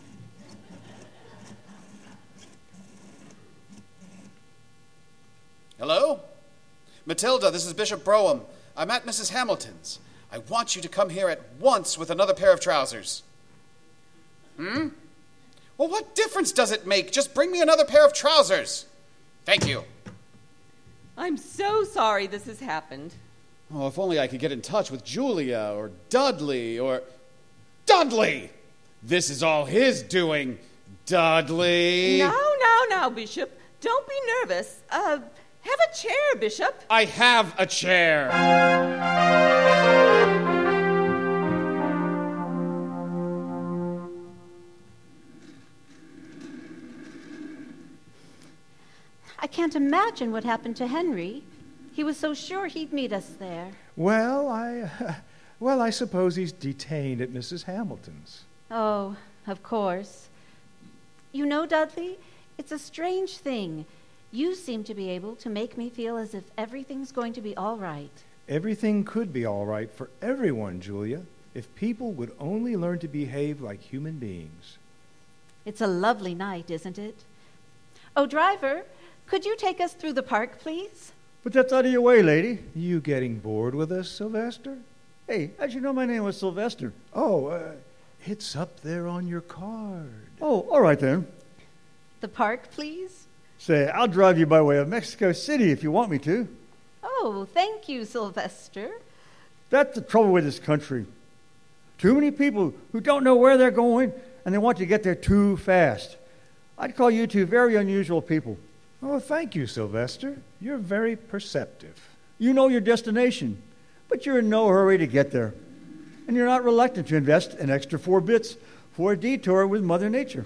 Hello? Matilda, this is Bishop Brougham. I'm at Mrs. Hamilton's. I want you to come here at once with another pair of trousers. Well, what difference does it make? Just bring me another pair of trousers. Thank you. I'm so sorry this has happened. Oh, if only I could get in touch with Julia or Dudley or... Dudley! This is all his doing. Dudley! Now, Bishop. Don't be nervous. Have a chair, Bishop. I have a chair. I can't imagine what happened to Henry. He was so sure he'd meet us there. Well, I suppose he's detained at Mrs. Hamilton's. Oh, of course. You know, Dudley, it's a strange thing. You seem to be able to make me feel as if everything's going to be all right. Everything could be all right for everyone, Julia, if people would only learn to behave like human beings. It's a lovely night, isn't it? Oh, driver, could you take us through the park, please? But that's out of your way, lady. You getting bored with us, Sylvester? Hey, how'd you know my name was Sylvester? Oh, it's up there on your card. Oh, all right then. The park, please? Say, I'll drive you by way of Mexico City if you want me to. Oh, thank you, Sylvester. That's the trouble with this country. Too many people who don't know where they're going, and they want to get there too fast. I'd call you two very unusual people. Oh, thank you, Sylvester. You're very perceptive. You know your destination, but you're in no hurry to get there. And you're not reluctant to invest an extra 4 bits for a detour with Mother Nature.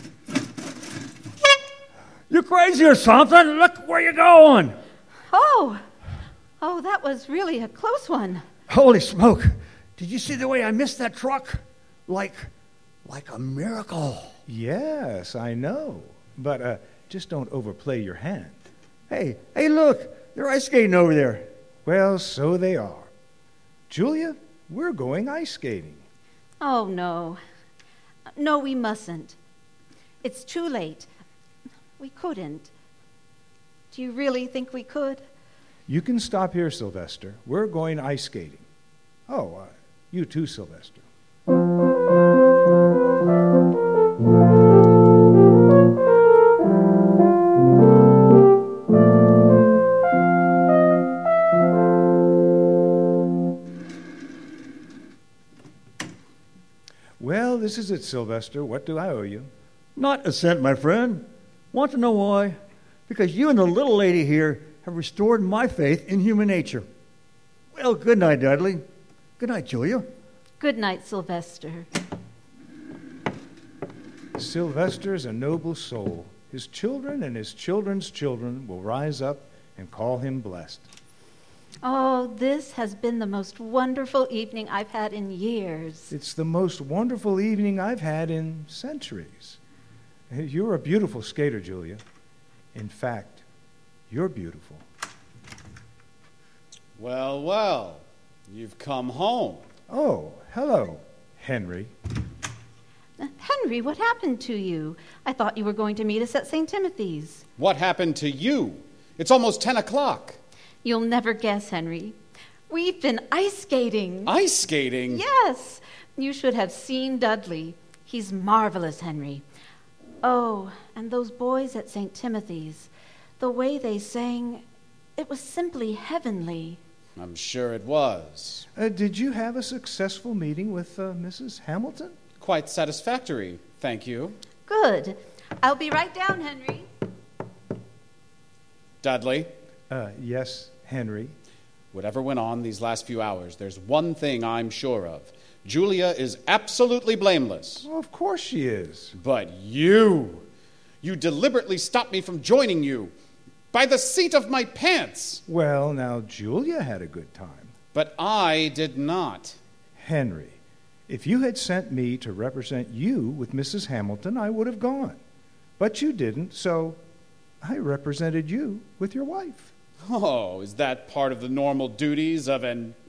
You crazy or something? Look where you're going. Oh, that was really a close one. Holy smoke. Did you see the way I missed that truck? Like a miracle. Yes, I know. But just don't overplay your hand. Hey, look. They're ice skating over there. Well, so they are. Julia, we're going ice skating. Oh, no. No, we mustn't. It's too late. We couldn't. Do you really think we could? You can stop here, Sylvester. We're going ice skating. Oh, you too, Sylvester. Well, this is it, Sylvester. What do I owe you? Not a cent, my friend. Want to know why? Because you and the little lady here have restored my faith in human nature. Well, good night, Dudley. Good night, Julia. Good night, Sylvester. Sylvester's a noble soul. His children and his children's children will rise up and call him blessed. Oh, this has been the most wonderful evening I've had in years. It's the most wonderful evening I've had in centuries. You're a beautiful skater, Julia. In fact, you're beautiful. Well, you've come home. Oh, hello, Henry. Henry, what happened to you? I thought you were going to meet us at St. Timothy's. What happened to you? It's almost 10 o'clock. You'll never guess, Henry. We've been ice skating. Ice skating? Yes. You should have seen Dudley. He's marvelous, Henry. Oh, and those boys at St. Timothy's, the way they sang, it was simply heavenly. I'm sure it was. Did you have a successful meeting with Mrs. Hamilton? Quite satisfactory, thank you. Good. I'll be right down, Henry. Dudley? Yes, Henry. Whatever went on these last few hours, there's one thing I'm sure of. Julia is absolutely blameless. Well, of course she is. But you deliberately stopped me from joining you. By the seat of my pants. Well, now, Julia had a good time. But I did not. Henry, if you had sent me to represent you with Mrs. Hamilton, I would have gone. But you didn't, so I represented you with your wife. Oh, is that part of the normal duties of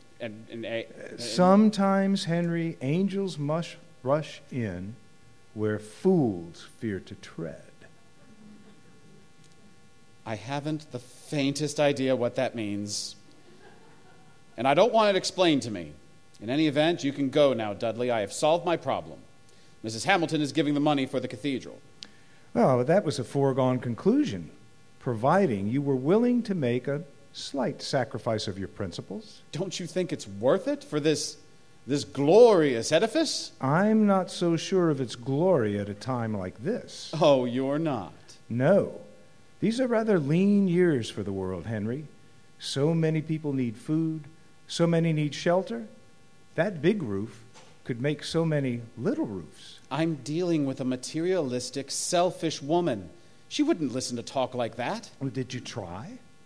Sometimes, Henry, angels must rush in where fools fear to tread. I haven't the faintest idea what that means. And I don't want it explained to me. In any event, you can go now, Dudley. I have solved my problem. Mrs. Hamilton is giving the money for the cathedral. Well, that was a foregone conclusion, providing you were willing to make a slight sacrifice of your principles. Don't you think it's worth it for this glorious edifice? I'm not so sure of its glory at a time like this. Oh, you're not? No. These are rather lean years for the world, Henry. So many people need food, so many need shelter. That big roof could make so many little roofs. I'm dealing with a materialistic, selfish woman. She wouldn't listen to talk like that. Well, did you try?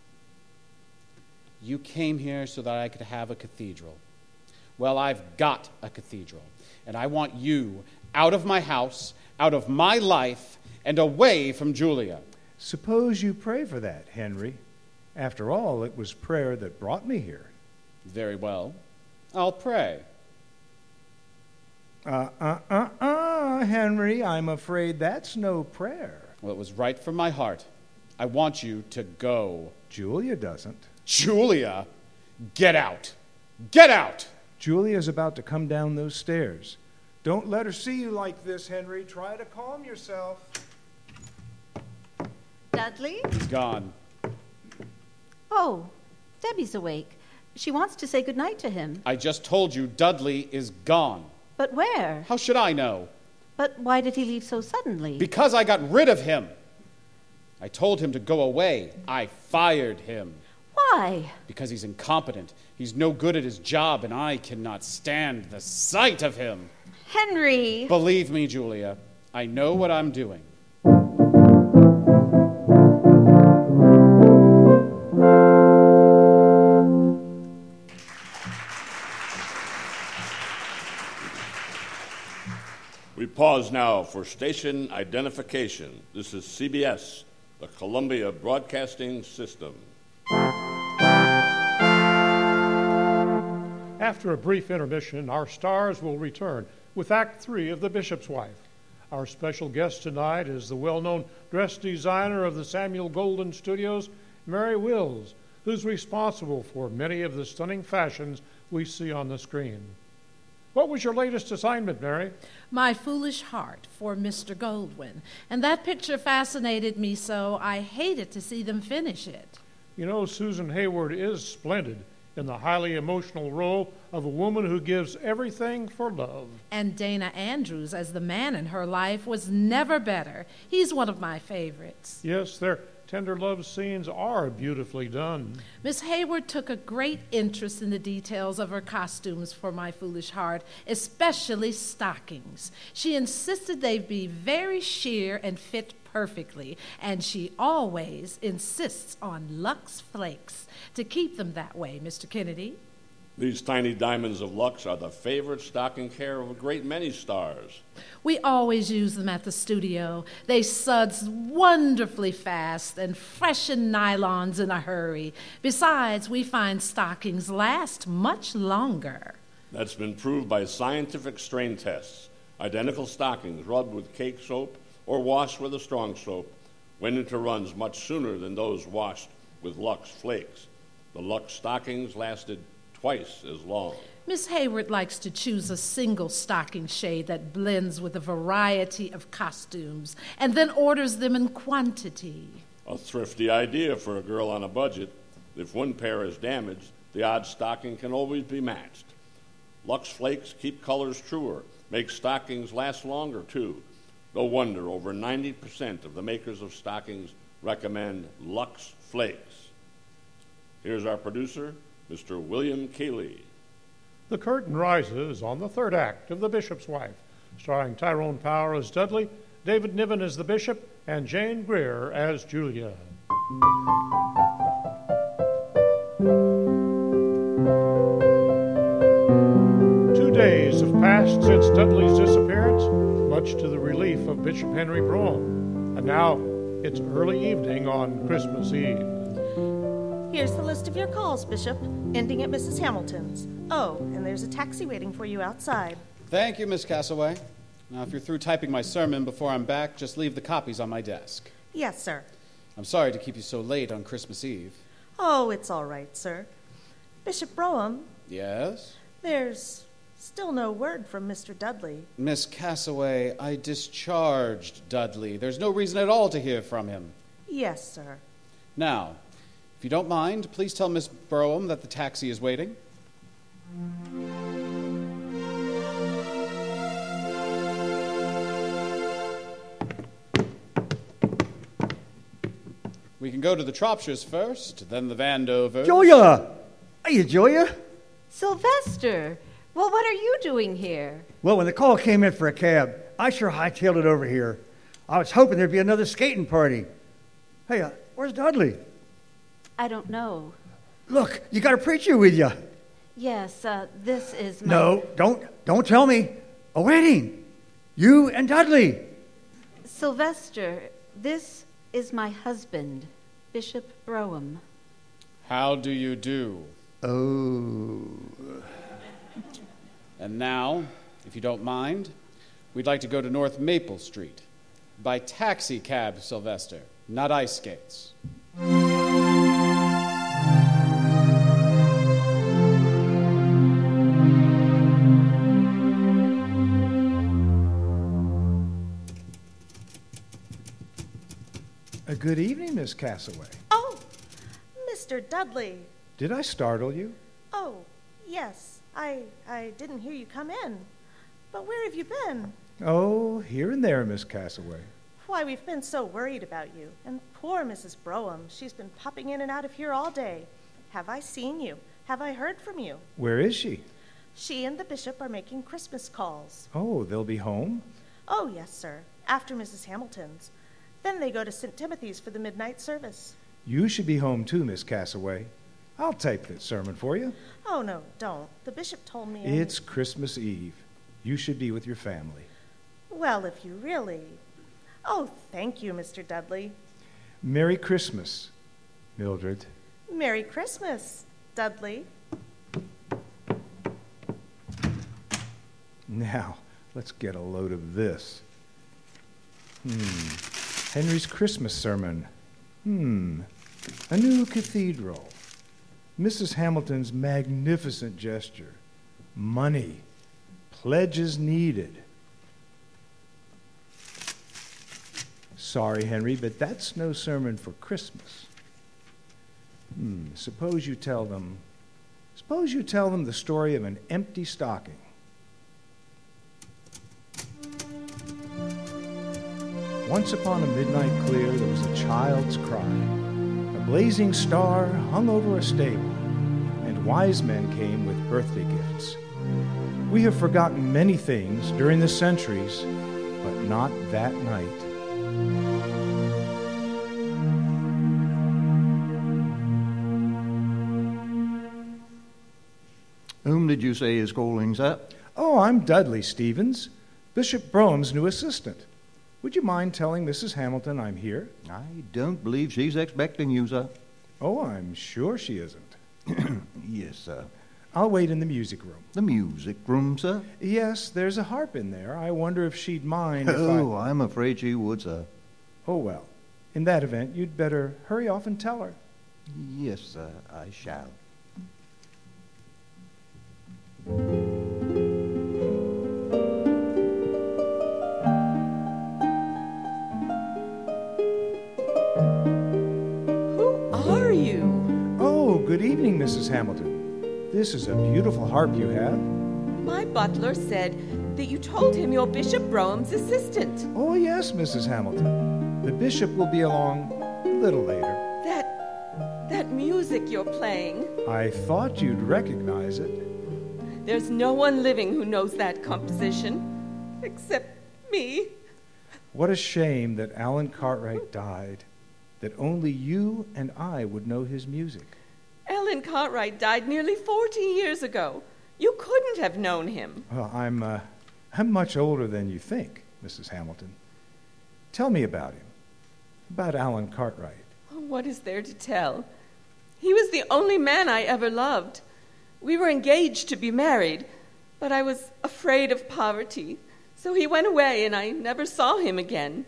You came here so that I could have a cathedral. Well, I've got a cathedral, and I want you out of my house, out of my life, and away from Julia. Suppose you pray for that, Henry. After all, it was prayer that brought me here. Very well. I'll pray. Henry, I'm afraid that's no prayer. Well, it was right from my heart. I want you to go. Julia doesn't. Julia? Get out. Get out! Julia's about to come down those stairs. Don't let her see you like this, Henry. Try to calm yourself. Dudley? He's gone. Oh, Debbie's awake. She wants to say goodnight to him. I just told you Dudley is gone. But where? How should I know? But why did he leave so suddenly? Because I got rid of him. I told him to go away. I fired him. Why? Because he's incompetent. He's no good at his job, and I cannot stand the sight of him. Henry! Believe me, Julia, I know what I'm doing. We pause now for station identification. This is CBS, the Columbia Broadcasting System. After a brief intermission, our stars will return with Act 3 of The Bishop's Wife. Our special guest tonight is the well-known dress designer of the Samuel Golden Studios, Mary Wills, who's responsible for many of the stunning fashions we see on the screen. What was your latest assignment, Mary? My Foolish Heart for Mr. Goldwyn. And that picture fascinated me so I hated to see them finish it. You know, Susan Hayward is splendid in the highly emotional role of a woman who gives everything for love. And Dana Andrews as the man in her life was never better. He's one of my favorites. Yes, their tender love scenes are beautifully done. Miss Hayward took a great interest in the details of her costumes for My Foolish Heart, especially stockings. She insisted they be very sheer and fit perfectly, and she always insists on Lux Flakes to keep them that way, Mr. Kennedy. These tiny diamonds of Lux are the favorite stocking care of a great many stars. We always use them at the studio. They suds wonderfully fast and freshen nylons in a hurry. Besides, we find stockings last much longer. That's been proved by scientific strain tests. Identical stockings rubbed with cake soap or washed with a strong soap went into runs much sooner than those washed with Lux Flakes. The Lux stockings lasted twice as long. Miss Hayward likes to choose a single stocking shade that blends with a variety of costumes and then orders them in quantity. A thrifty idea for a girl on a budget. If one pair is damaged, the odd stocking can always be matched. Lux Flakes keep colors truer, make stockings last longer, too. No wonder over 90% of the makers of stockings recommend Lux Flakes. Here's our producer, Mr. William Cayley. The curtain rises on the third act of The Bishop's Wife, starring Tyrone Power as Dudley, David Niven as the Bishop, and Jane Greer as Julia. 2 days have passed since Dudley's disappearance, much to the relief of Bishop Henry Brougham. And now it's early evening on Christmas Eve. Here's the list of your calls, Bishop, ending at Mrs. Hamilton's. Oh, and there's a taxi waiting for you outside. Thank you, Miss Castaway. Now, if you're through typing my sermon before I'm back, just leave the copies on my desk. Yes, sir. I'm sorry to keep you so late on Christmas Eve. Oh, it's all right, sir. Bishop Brougham? Yes? There's still no word from Mr. Dudley. Miss Castaway, I discharged Dudley. There's no reason at all to hear from him. Yes, sir. Now, if you don't mind, please tell Miss Brougham that the taxi is waiting. We can go to the Tropshires first, then the Vandovers. Julia! Hey, Julia. Sylvester! Well, what are you doing here? Well, when the call came in for a cab, I sure hightailed it over here. I was hoping there'd be another skating party. Hey, where's Dudley? I don't know. Look, you got a preacher with you. Yes, this is my... No, don't tell me. A wedding. You and Dudley. Sylvester, this is my husband, Bishop Brougham. How do you do? Oh. And now, if you don't mind, we'd like to go to North Maple Street. By taxi cab, Sylvester, not ice skates. Good evening, Miss Castaway. Oh, Mr. Dudley. Did I startle you? Oh, yes. I didn't hear you come in. But where have you been? Oh, here and there, Miss Castaway. Why, we've been so worried about you. And poor Mrs. Brougham, she's been popping in and out of here all day. Have I seen you? Have I heard from you? Where is she? She and the bishop are making Christmas calls. Oh, they'll be home? Oh, yes, sir. After Mrs. Hamilton's. Then they go to St. Timothy's for the midnight service. You should be home too, Miss Castaway. I'll type that sermon for you. Oh, no, don't. The bishop told me... It's Christmas Eve. You should be with your family. Well, if you really... Oh, thank you, Mr. Dudley. Merry Christmas, Mildred. Merry Christmas, Dudley. Now, let's get a load of this. Henry's Christmas sermon. A new cathedral. Mrs. Hamilton's magnificent gesture. Money. Pledges needed. Sorry, Henry, but that's no sermon for Christmas. Suppose you tell them the story of an empty stocking. Once upon a midnight clear, there was a child's cry. A blazing star hung over a stable, and wise men came with birthday gifts. We have forgotten many things during the centuries, but not that night. Whom did you say is calling, sir? Oh, I'm Dudley Stevens, Bishop Brougham's new assistant. Would you mind telling Mrs. Hamilton I'm here? I don't believe she's expecting you, sir. Oh, I'm sure she isn't. Yes, sir. I'll wait in the music room. The music room, sir? Yes, there's a harp in there. I wonder if she'd mind if I'm afraid she would, sir. Oh, well. In that event, you'd better hurry off and tell her. Yes, sir, I shall. Good evening, Mrs. Hamilton. This is a beautiful harp you have. My butler said that you told him you're Bishop Brougham's assistant. Oh, yes, Mrs. Hamilton. The bishop will be along a little later. That music you're playing. I thought you'd recognize it. There's no one living who knows that composition, except me. What a shame that Alan Cartwright died, that only you and I would know his music. Alan Cartwright died nearly 40 years ago. You couldn't have known him. Well, I'm much older than you think, Mrs. Hamilton. Tell me about him, about Alan Cartwright. What is there to tell? He was the only man I ever loved. We were engaged to be married, but I was afraid of poverty, so he went away and I never saw him again.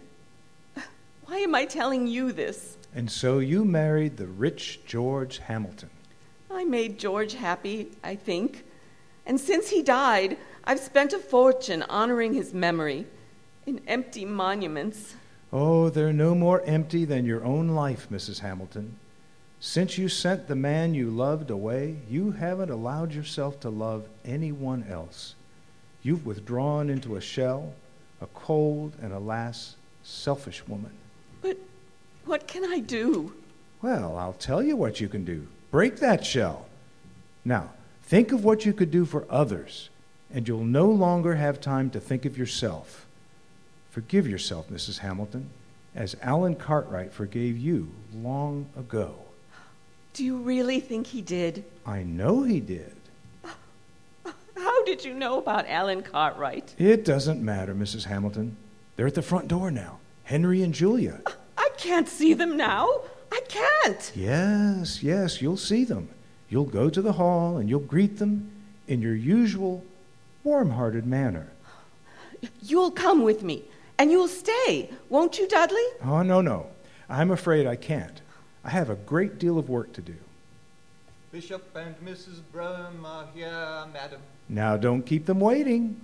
Why am I telling you this? And so you married the rich George Hamilton. I made George happy, I think. And since he died, I've spent a fortune honoring his memory in empty monuments. Oh, they're no more empty than your own life, Mrs. Hamilton. Since you sent the man you loved away, you haven't allowed yourself to love anyone else. You've withdrawn into a shell, a cold and, alas, selfish woman. But what can I do? Well, I'll tell you what you can do. Break that shell. Now, think of what you could do for others, and you'll no longer have time to think of yourself. Forgive yourself, Mrs. Hamilton, as Alan Cartwright forgave you long ago. Do you really think he did? I know he did. How did you know about Alan Cartwright? It doesn't matter, Mrs. Hamilton. They're at the front door now, Henry and Julia. I can't see them now. I can't. Yes, you'll see them. You'll go to the hall and you'll greet them in your usual warm-hearted manner. You'll come with me, and you'll stay, won't you, Dudley? Oh, no. I'm afraid I can't. I have a great deal of work to do. Bishop and Mrs. Brougham are here, madam. Now, don't keep them waiting.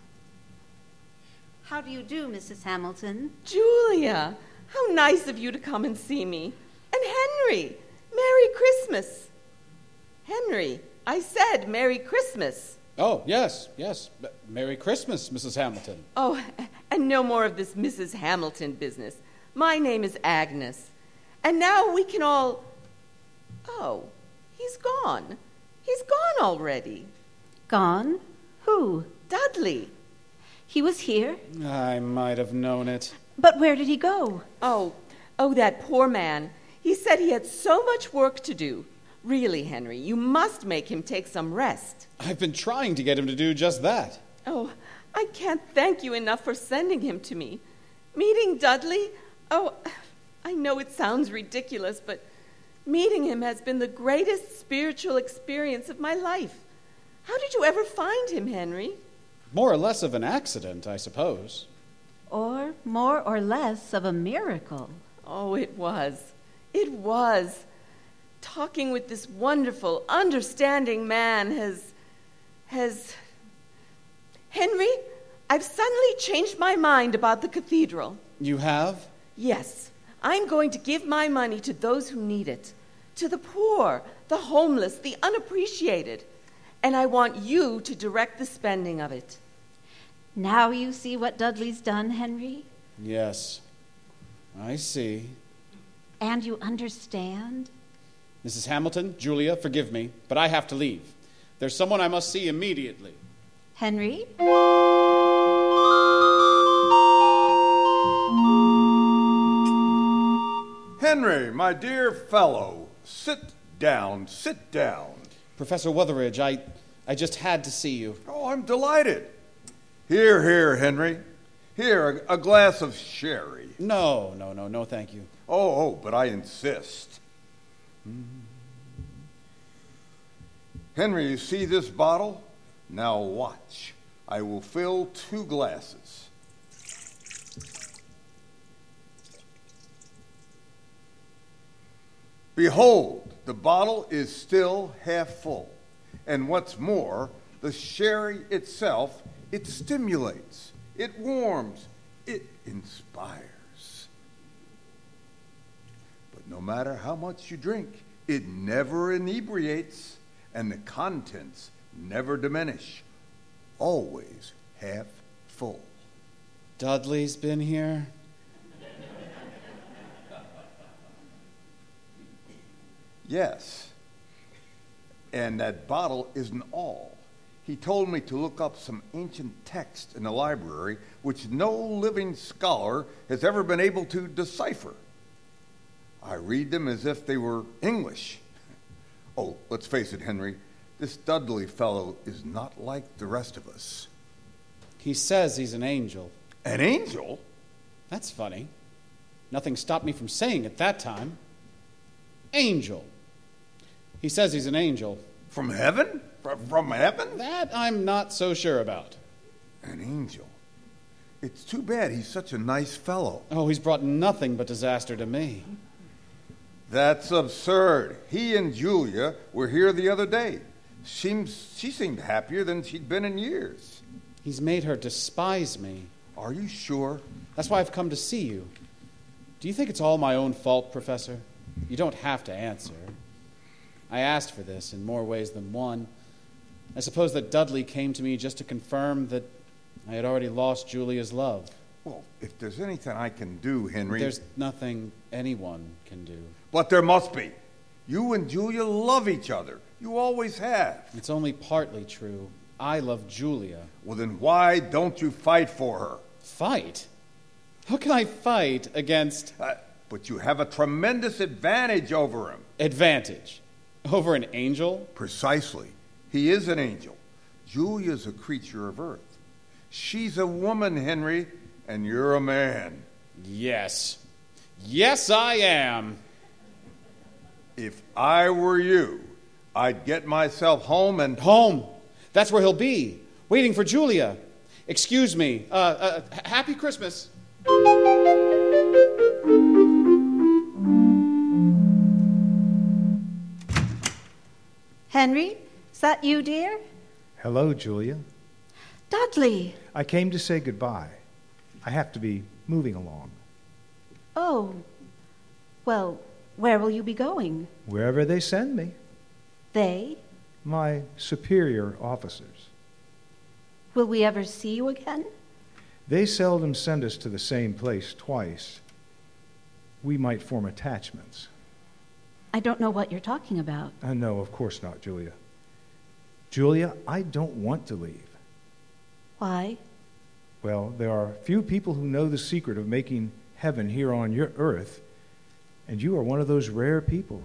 How do you do, Mrs. Hamilton? Julia, how nice of you to come and see me. And Henry, Merry Christmas. Henry, I said Merry Christmas. Oh, yes. Merry Christmas, Mrs. Hamilton. Oh, And no more of this Mrs. Hamilton business. My name is Agnes. And now we can all... Oh, he's gone. He's gone already. Gone? Who? Dudley. He was here? I might have known it. But where did he go? Oh, that poor man. He said he had so much work to do. Really, Henry, you must make him take some rest. I've been trying to get him to do just that. Oh, I can't thank you enough for sending him to me. Meeting Dudley? Oh, I know it sounds ridiculous, but meeting him has been the greatest spiritual experience of my life. How did you ever find him, Henry? More or less of an accident, I suppose. Or more or less of a miracle. Oh, it was. It was. Talking with this wonderful, understanding man has... Henry, I've suddenly changed my mind about the cathedral. You have? Yes. I'm going to give my money to those who need it. To the poor, the homeless, the unappreciated. And I want you to direct the spending of it. Now you see what Dudley's done, Henry? Yes, I see. And you understand? Mrs. Hamilton, Julia, forgive me, but I have to leave. There's someone I must see immediately. Henry? Henry, my dear fellow, sit down, sit down. Professor Wutheridge, I just had to see you. Oh, I'm delighted. Here, Henry. Here, a glass of sherry. No, thank you. Oh, but I insist. Henry, you see this bottle? Now watch. I will fill 2 glasses. Behold, the bottle is still half full. And what's more, the sherry itself, it stimulates, it warms, it inspires. But no matter how much you drink, it never inebriates, and the contents never diminish. Always half full. Dudley's been here? Yes. And that bottle isn't all. He told me to look up some ancient text in the library which no living scholar has ever been able to decipher. I read them as if they were English. Oh, let's face it, Henry, this Dudley fellow is not like the rest of us. He says he's an angel. An angel? That's funny. Nothing stopped me from saying it that time. Angel. He says he's an angel. From heaven? From heaven? That I'm not so sure about. An angel? It's too bad he's such a nice fellow. Oh, he's brought nothing but disaster to me. That's absurd. He and Julia were here the other day. She seemed happier than she'd been in years. He's made her despise me. Are you sure? That's why I've come to see you. Do you think it's all my own fault, Professor? You don't have to answer. I asked for this in more ways than one. I suppose that Dudley came to me just to confirm that I had already lost Julia's love. Well, if there's anything I can do, Henry... There's nothing anyone can do. But there must be. You and Julia love each other. You always have. It's only partly true. I love Julia. Well, then why don't you fight for her? Fight? How can I fight against... But you have a tremendous advantage over him. Advantage? Over an angel? Precisely. He is an angel. Julia's a creature of earth. She's a woman, Henry, and you're a man. Yes. Yes, I am. If I were you, I'd get myself home and... Home? That's where he'll be, waiting for Julia. Excuse me. Happy Christmas. Henry, is that you, dear? Hello, Julia. Dudley. I came to say goodbye. I have to be moving along. Oh, well, where will you be going? Wherever they send me. They? My superior officers. Will we ever see you again? They seldom send us to the same place twice. We might form attachments. I don't know what you're talking about. No, of course not, Julia. Julia, I don't want to leave. Why? Well, there are few people who know the secret of making heaven here on your earth, and you are one of those rare people.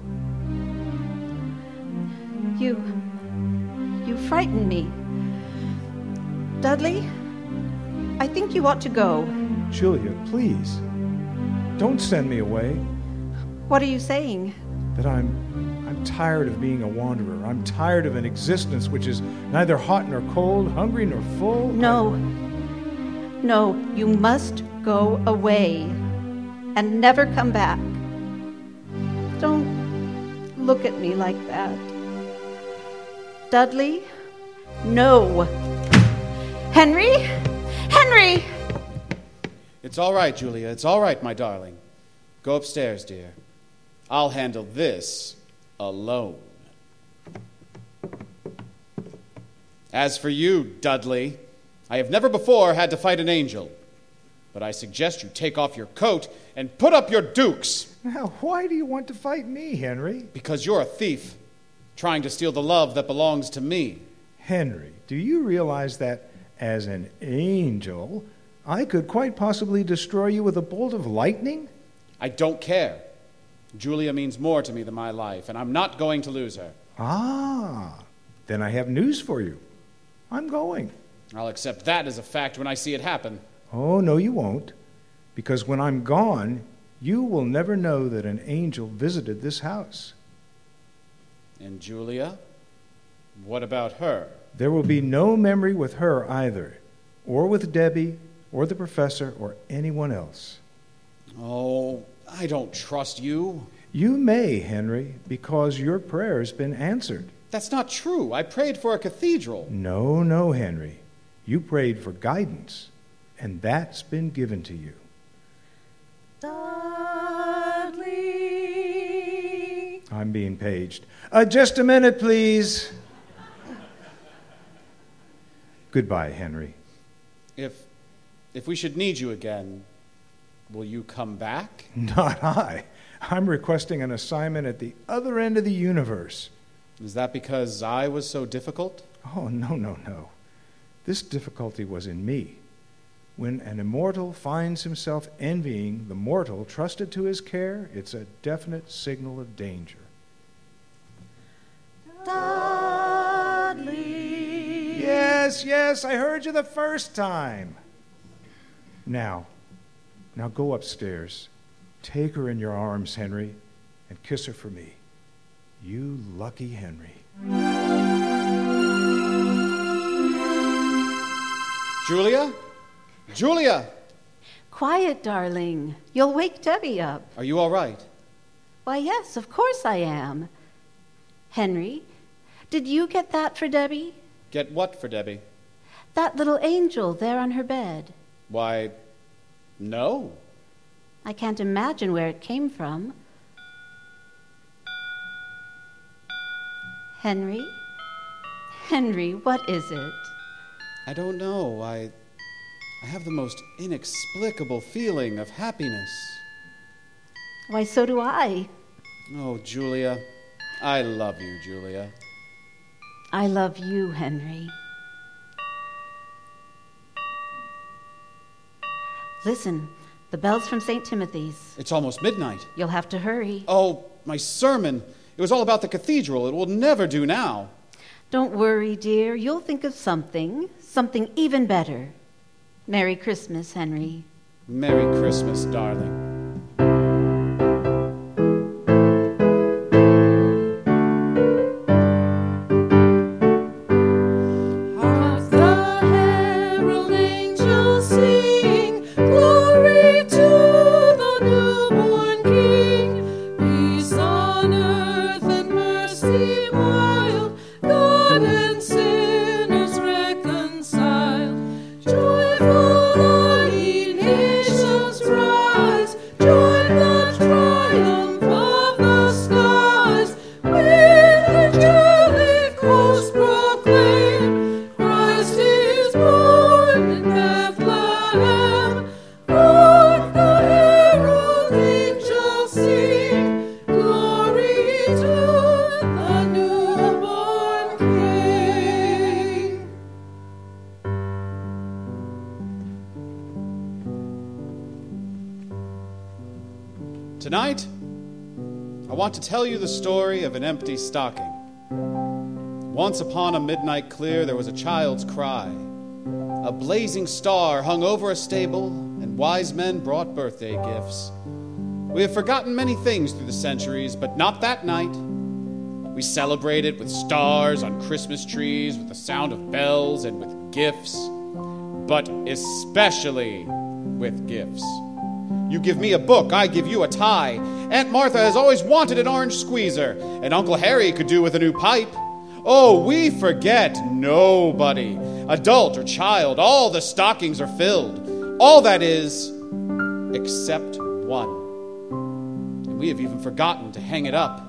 You frighten me. Dudley, I think you ought to go. Julia, please, don't send me away. What are you saying? That I'm tired of being a wanderer. I'm tired of an existence which is neither hot nor cold, hungry nor full. No, you must go away and never come back. Don't look at me like that. Dudley, no. Henry! Henry! It's all right, Julia. It's all right, my darling. Go upstairs, dear. I'll handle this alone. As for you, Dudley, I have never before had to fight an angel, but I suggest you take off your coat and put up your dukes. Now, why do you want to fight me, Henry? Because you're a thief, trying to steal the love that belongs to me. Henry, do you realize that as an angel, I could quite possibly destroy you with a bolt of lightning? I don't care. Julia means more to me than my life, and I'm not going to lose her. Ah, then I have news for you. I'm going. I'll accept that as a fact when I see it happen. Oh, no, you won't. Because when I'm gone, you will never know that an angel visited this house. And Julia? What about her? There will be no memory with her either, or with Debbie, or the professor, or anyone else. Oh, I don't trust you. You may, Henry, because your prayer's been answered. That's not true. I prayed for a cathedral. No, Henry. You prayed for guidance, and that's been given to you. Dudley. I'm being paged. Just a minute, please. Goodbye, Henry. If we should need you again, will you come back? Not I. I'm requesting an assignment at the other end of the universe. Is that because I was so difficult? Oh, no. This difficulty was in me. When an immortal finds himself envying the mortal trusted to his care, it's a definite signal of danger. Dudley. Yes, I heard you the first time. Now go upstairs. Take her in your arms, Henry, and kiss her for me. You lucky Henry. Julia! Quiet, darling. You'll wake Debbie up. Are you all right? Why, yes, of course I am. Henry, did you get that for Debbie? Get what for Debbie? That little angel there on her bed. Why, no. I can't imagine where it came from. Henry, what is it? I don't know. I have the most inexplicable feeling of happiness. Why, so do I. Oh, Julia. I love you, Julia. I love you, Henry. Listen, the bell's from St. Timothy's. It's almost midnight. You'll have to hurry. Oh, my sermon. It was all about the cathedral. It will never do now. Don't worry, dear. You'll think of something even better. Merry Christmas, Henry. Merry Christmas, darling. Joyful, all ye nations rise. I want to tell you the story of an empty stocking. Once upon a midnight clear, there was a child's cry. A blazing star hung over a stable, and wise men brought birthday gifts. We have forgotten many things through the centuries, but not that night. We celebrated with stars on Christmas trees, with the sound of bells, and with gifts, but especially with gifts. You give me a book, I give you a tie. Aunt Martha has always wanted an orange squeezer, and Uncle Harry could do with a new pipe. Oh, we forget nobody, adult or child, all the stockings are filled. All that is, except one. And we have even forgotten to hang it up.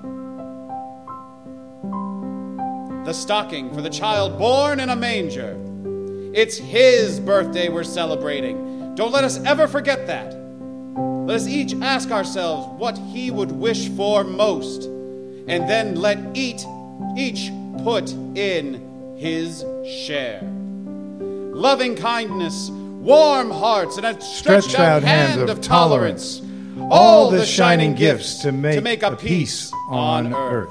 The stocking for the child born in a manger. It's his birthday we're celebrating. Don't let us ever forget that. Let us each ask ourselves what he would wish for most, and then let each put in his share. Loving kindness, warm hearts, and a stretched out hand of tolerance. All the shining gifts to make a peace on earth.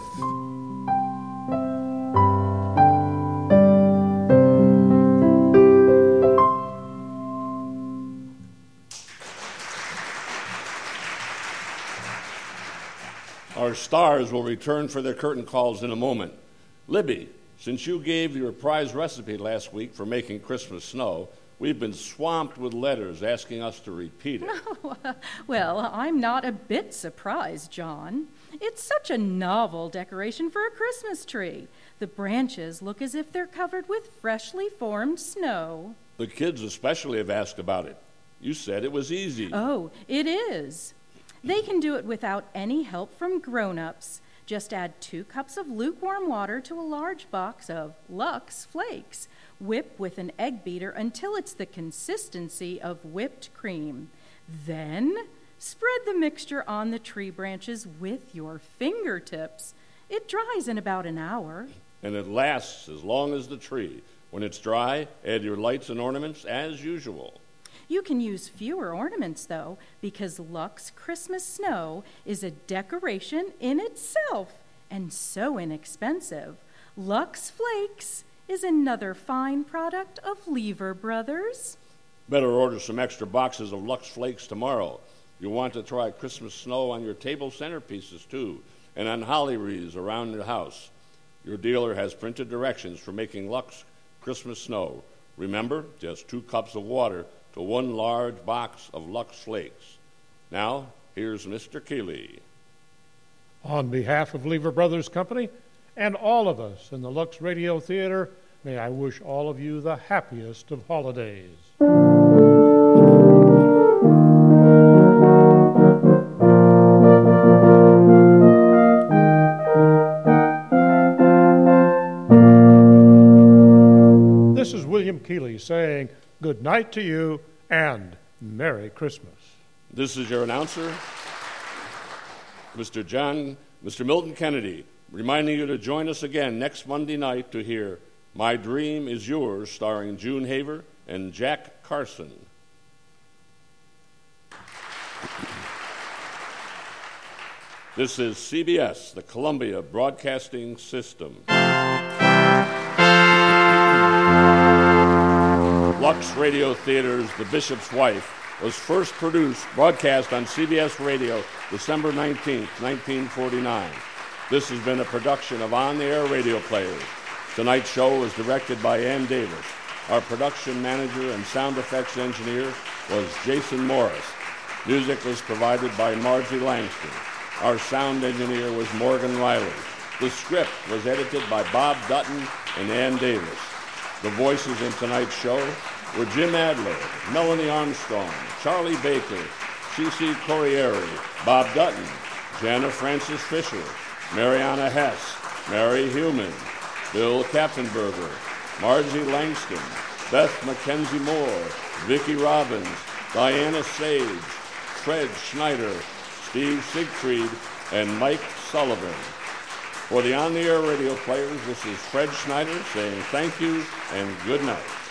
Our stars will return for their curtain calls in a moment. Libby, since you gave your prize recipe last week for making Christmas snow, we've been swamped with letters asking us to repeat it. Well, I'm not a bit surprised, John. It's such a novel decoration for a Christmas tree. The branches look as if they're covered with freshly formed snow. The kids especially have asked about it. You said it was easy. Oh, it is. They can do it without any help from grown-ups. Just add 2 cups of lukewarm water to a large box of Lux Flakes. Whip with an egg beater until it's the consistency of whipped cream. Then spread the mixture on the tree branches with your fingertips. It dries in about an hour. And it lasts as long as the tree. When it's dry, add your lights and ornaments as usual. You can use fewer ornaments, though, because Lux Christmas Snow is a decoration in itself and so inexpensive. Lux Flakes is another fine product of Lever Brothers. Better order some extra boxes of Lux Flakes tomorrow. You want to try Christmas snow on your table centerpieces, too, and on holly wreaths around your house. Your dealer has printed directions for making Lux Christmas snow. Remember, just 2 cups of water to 1 large box of Lux Flakes. Now, here's Mr. Keeley. On behalf of Lever Brothers Company and all of us in the Lux Radio Theater, may I wish all of you the happiest of holidays. This is William Keeley saying good night to you and Merry Christmas. This is your announcer, Mr. Milton Kennedy, reminding you to join us again next Monday night to hear My Dream Is Yours, starring June Haver and Jack Carson. This is CBS, the Columbia Broadcasting System. Lux Radio Theater's The Bishop's Wife was first broadcast on CBS Radio December 19, 1949. This has been a production of On the Air Radio Players. Tonight's show was directed by Ann Davis. Our production manager and sound effects engineer was Jason Morris. Music was provided by Margie Langston. Our sound engineer was Morgan Riley. The script was edited by Bob Dutton and Ann Davis. The voices in tonight's show were Jim Adler, Melanie Armstrong, Charlie Baker, C.C. Corriere, Bob Dutton, Jana Francis Fisher, Mariana Hess, Mary Heumann, Bill Kapfenberger, Margie Langston, Beth Mackenzie Moore, Vicki Robbins, Diana Sage, Fred Schneider, Steve Siegfried, and Mike Sullivan. For the On the Air Radio Players, this is Fred Schneider saying thank you and good night.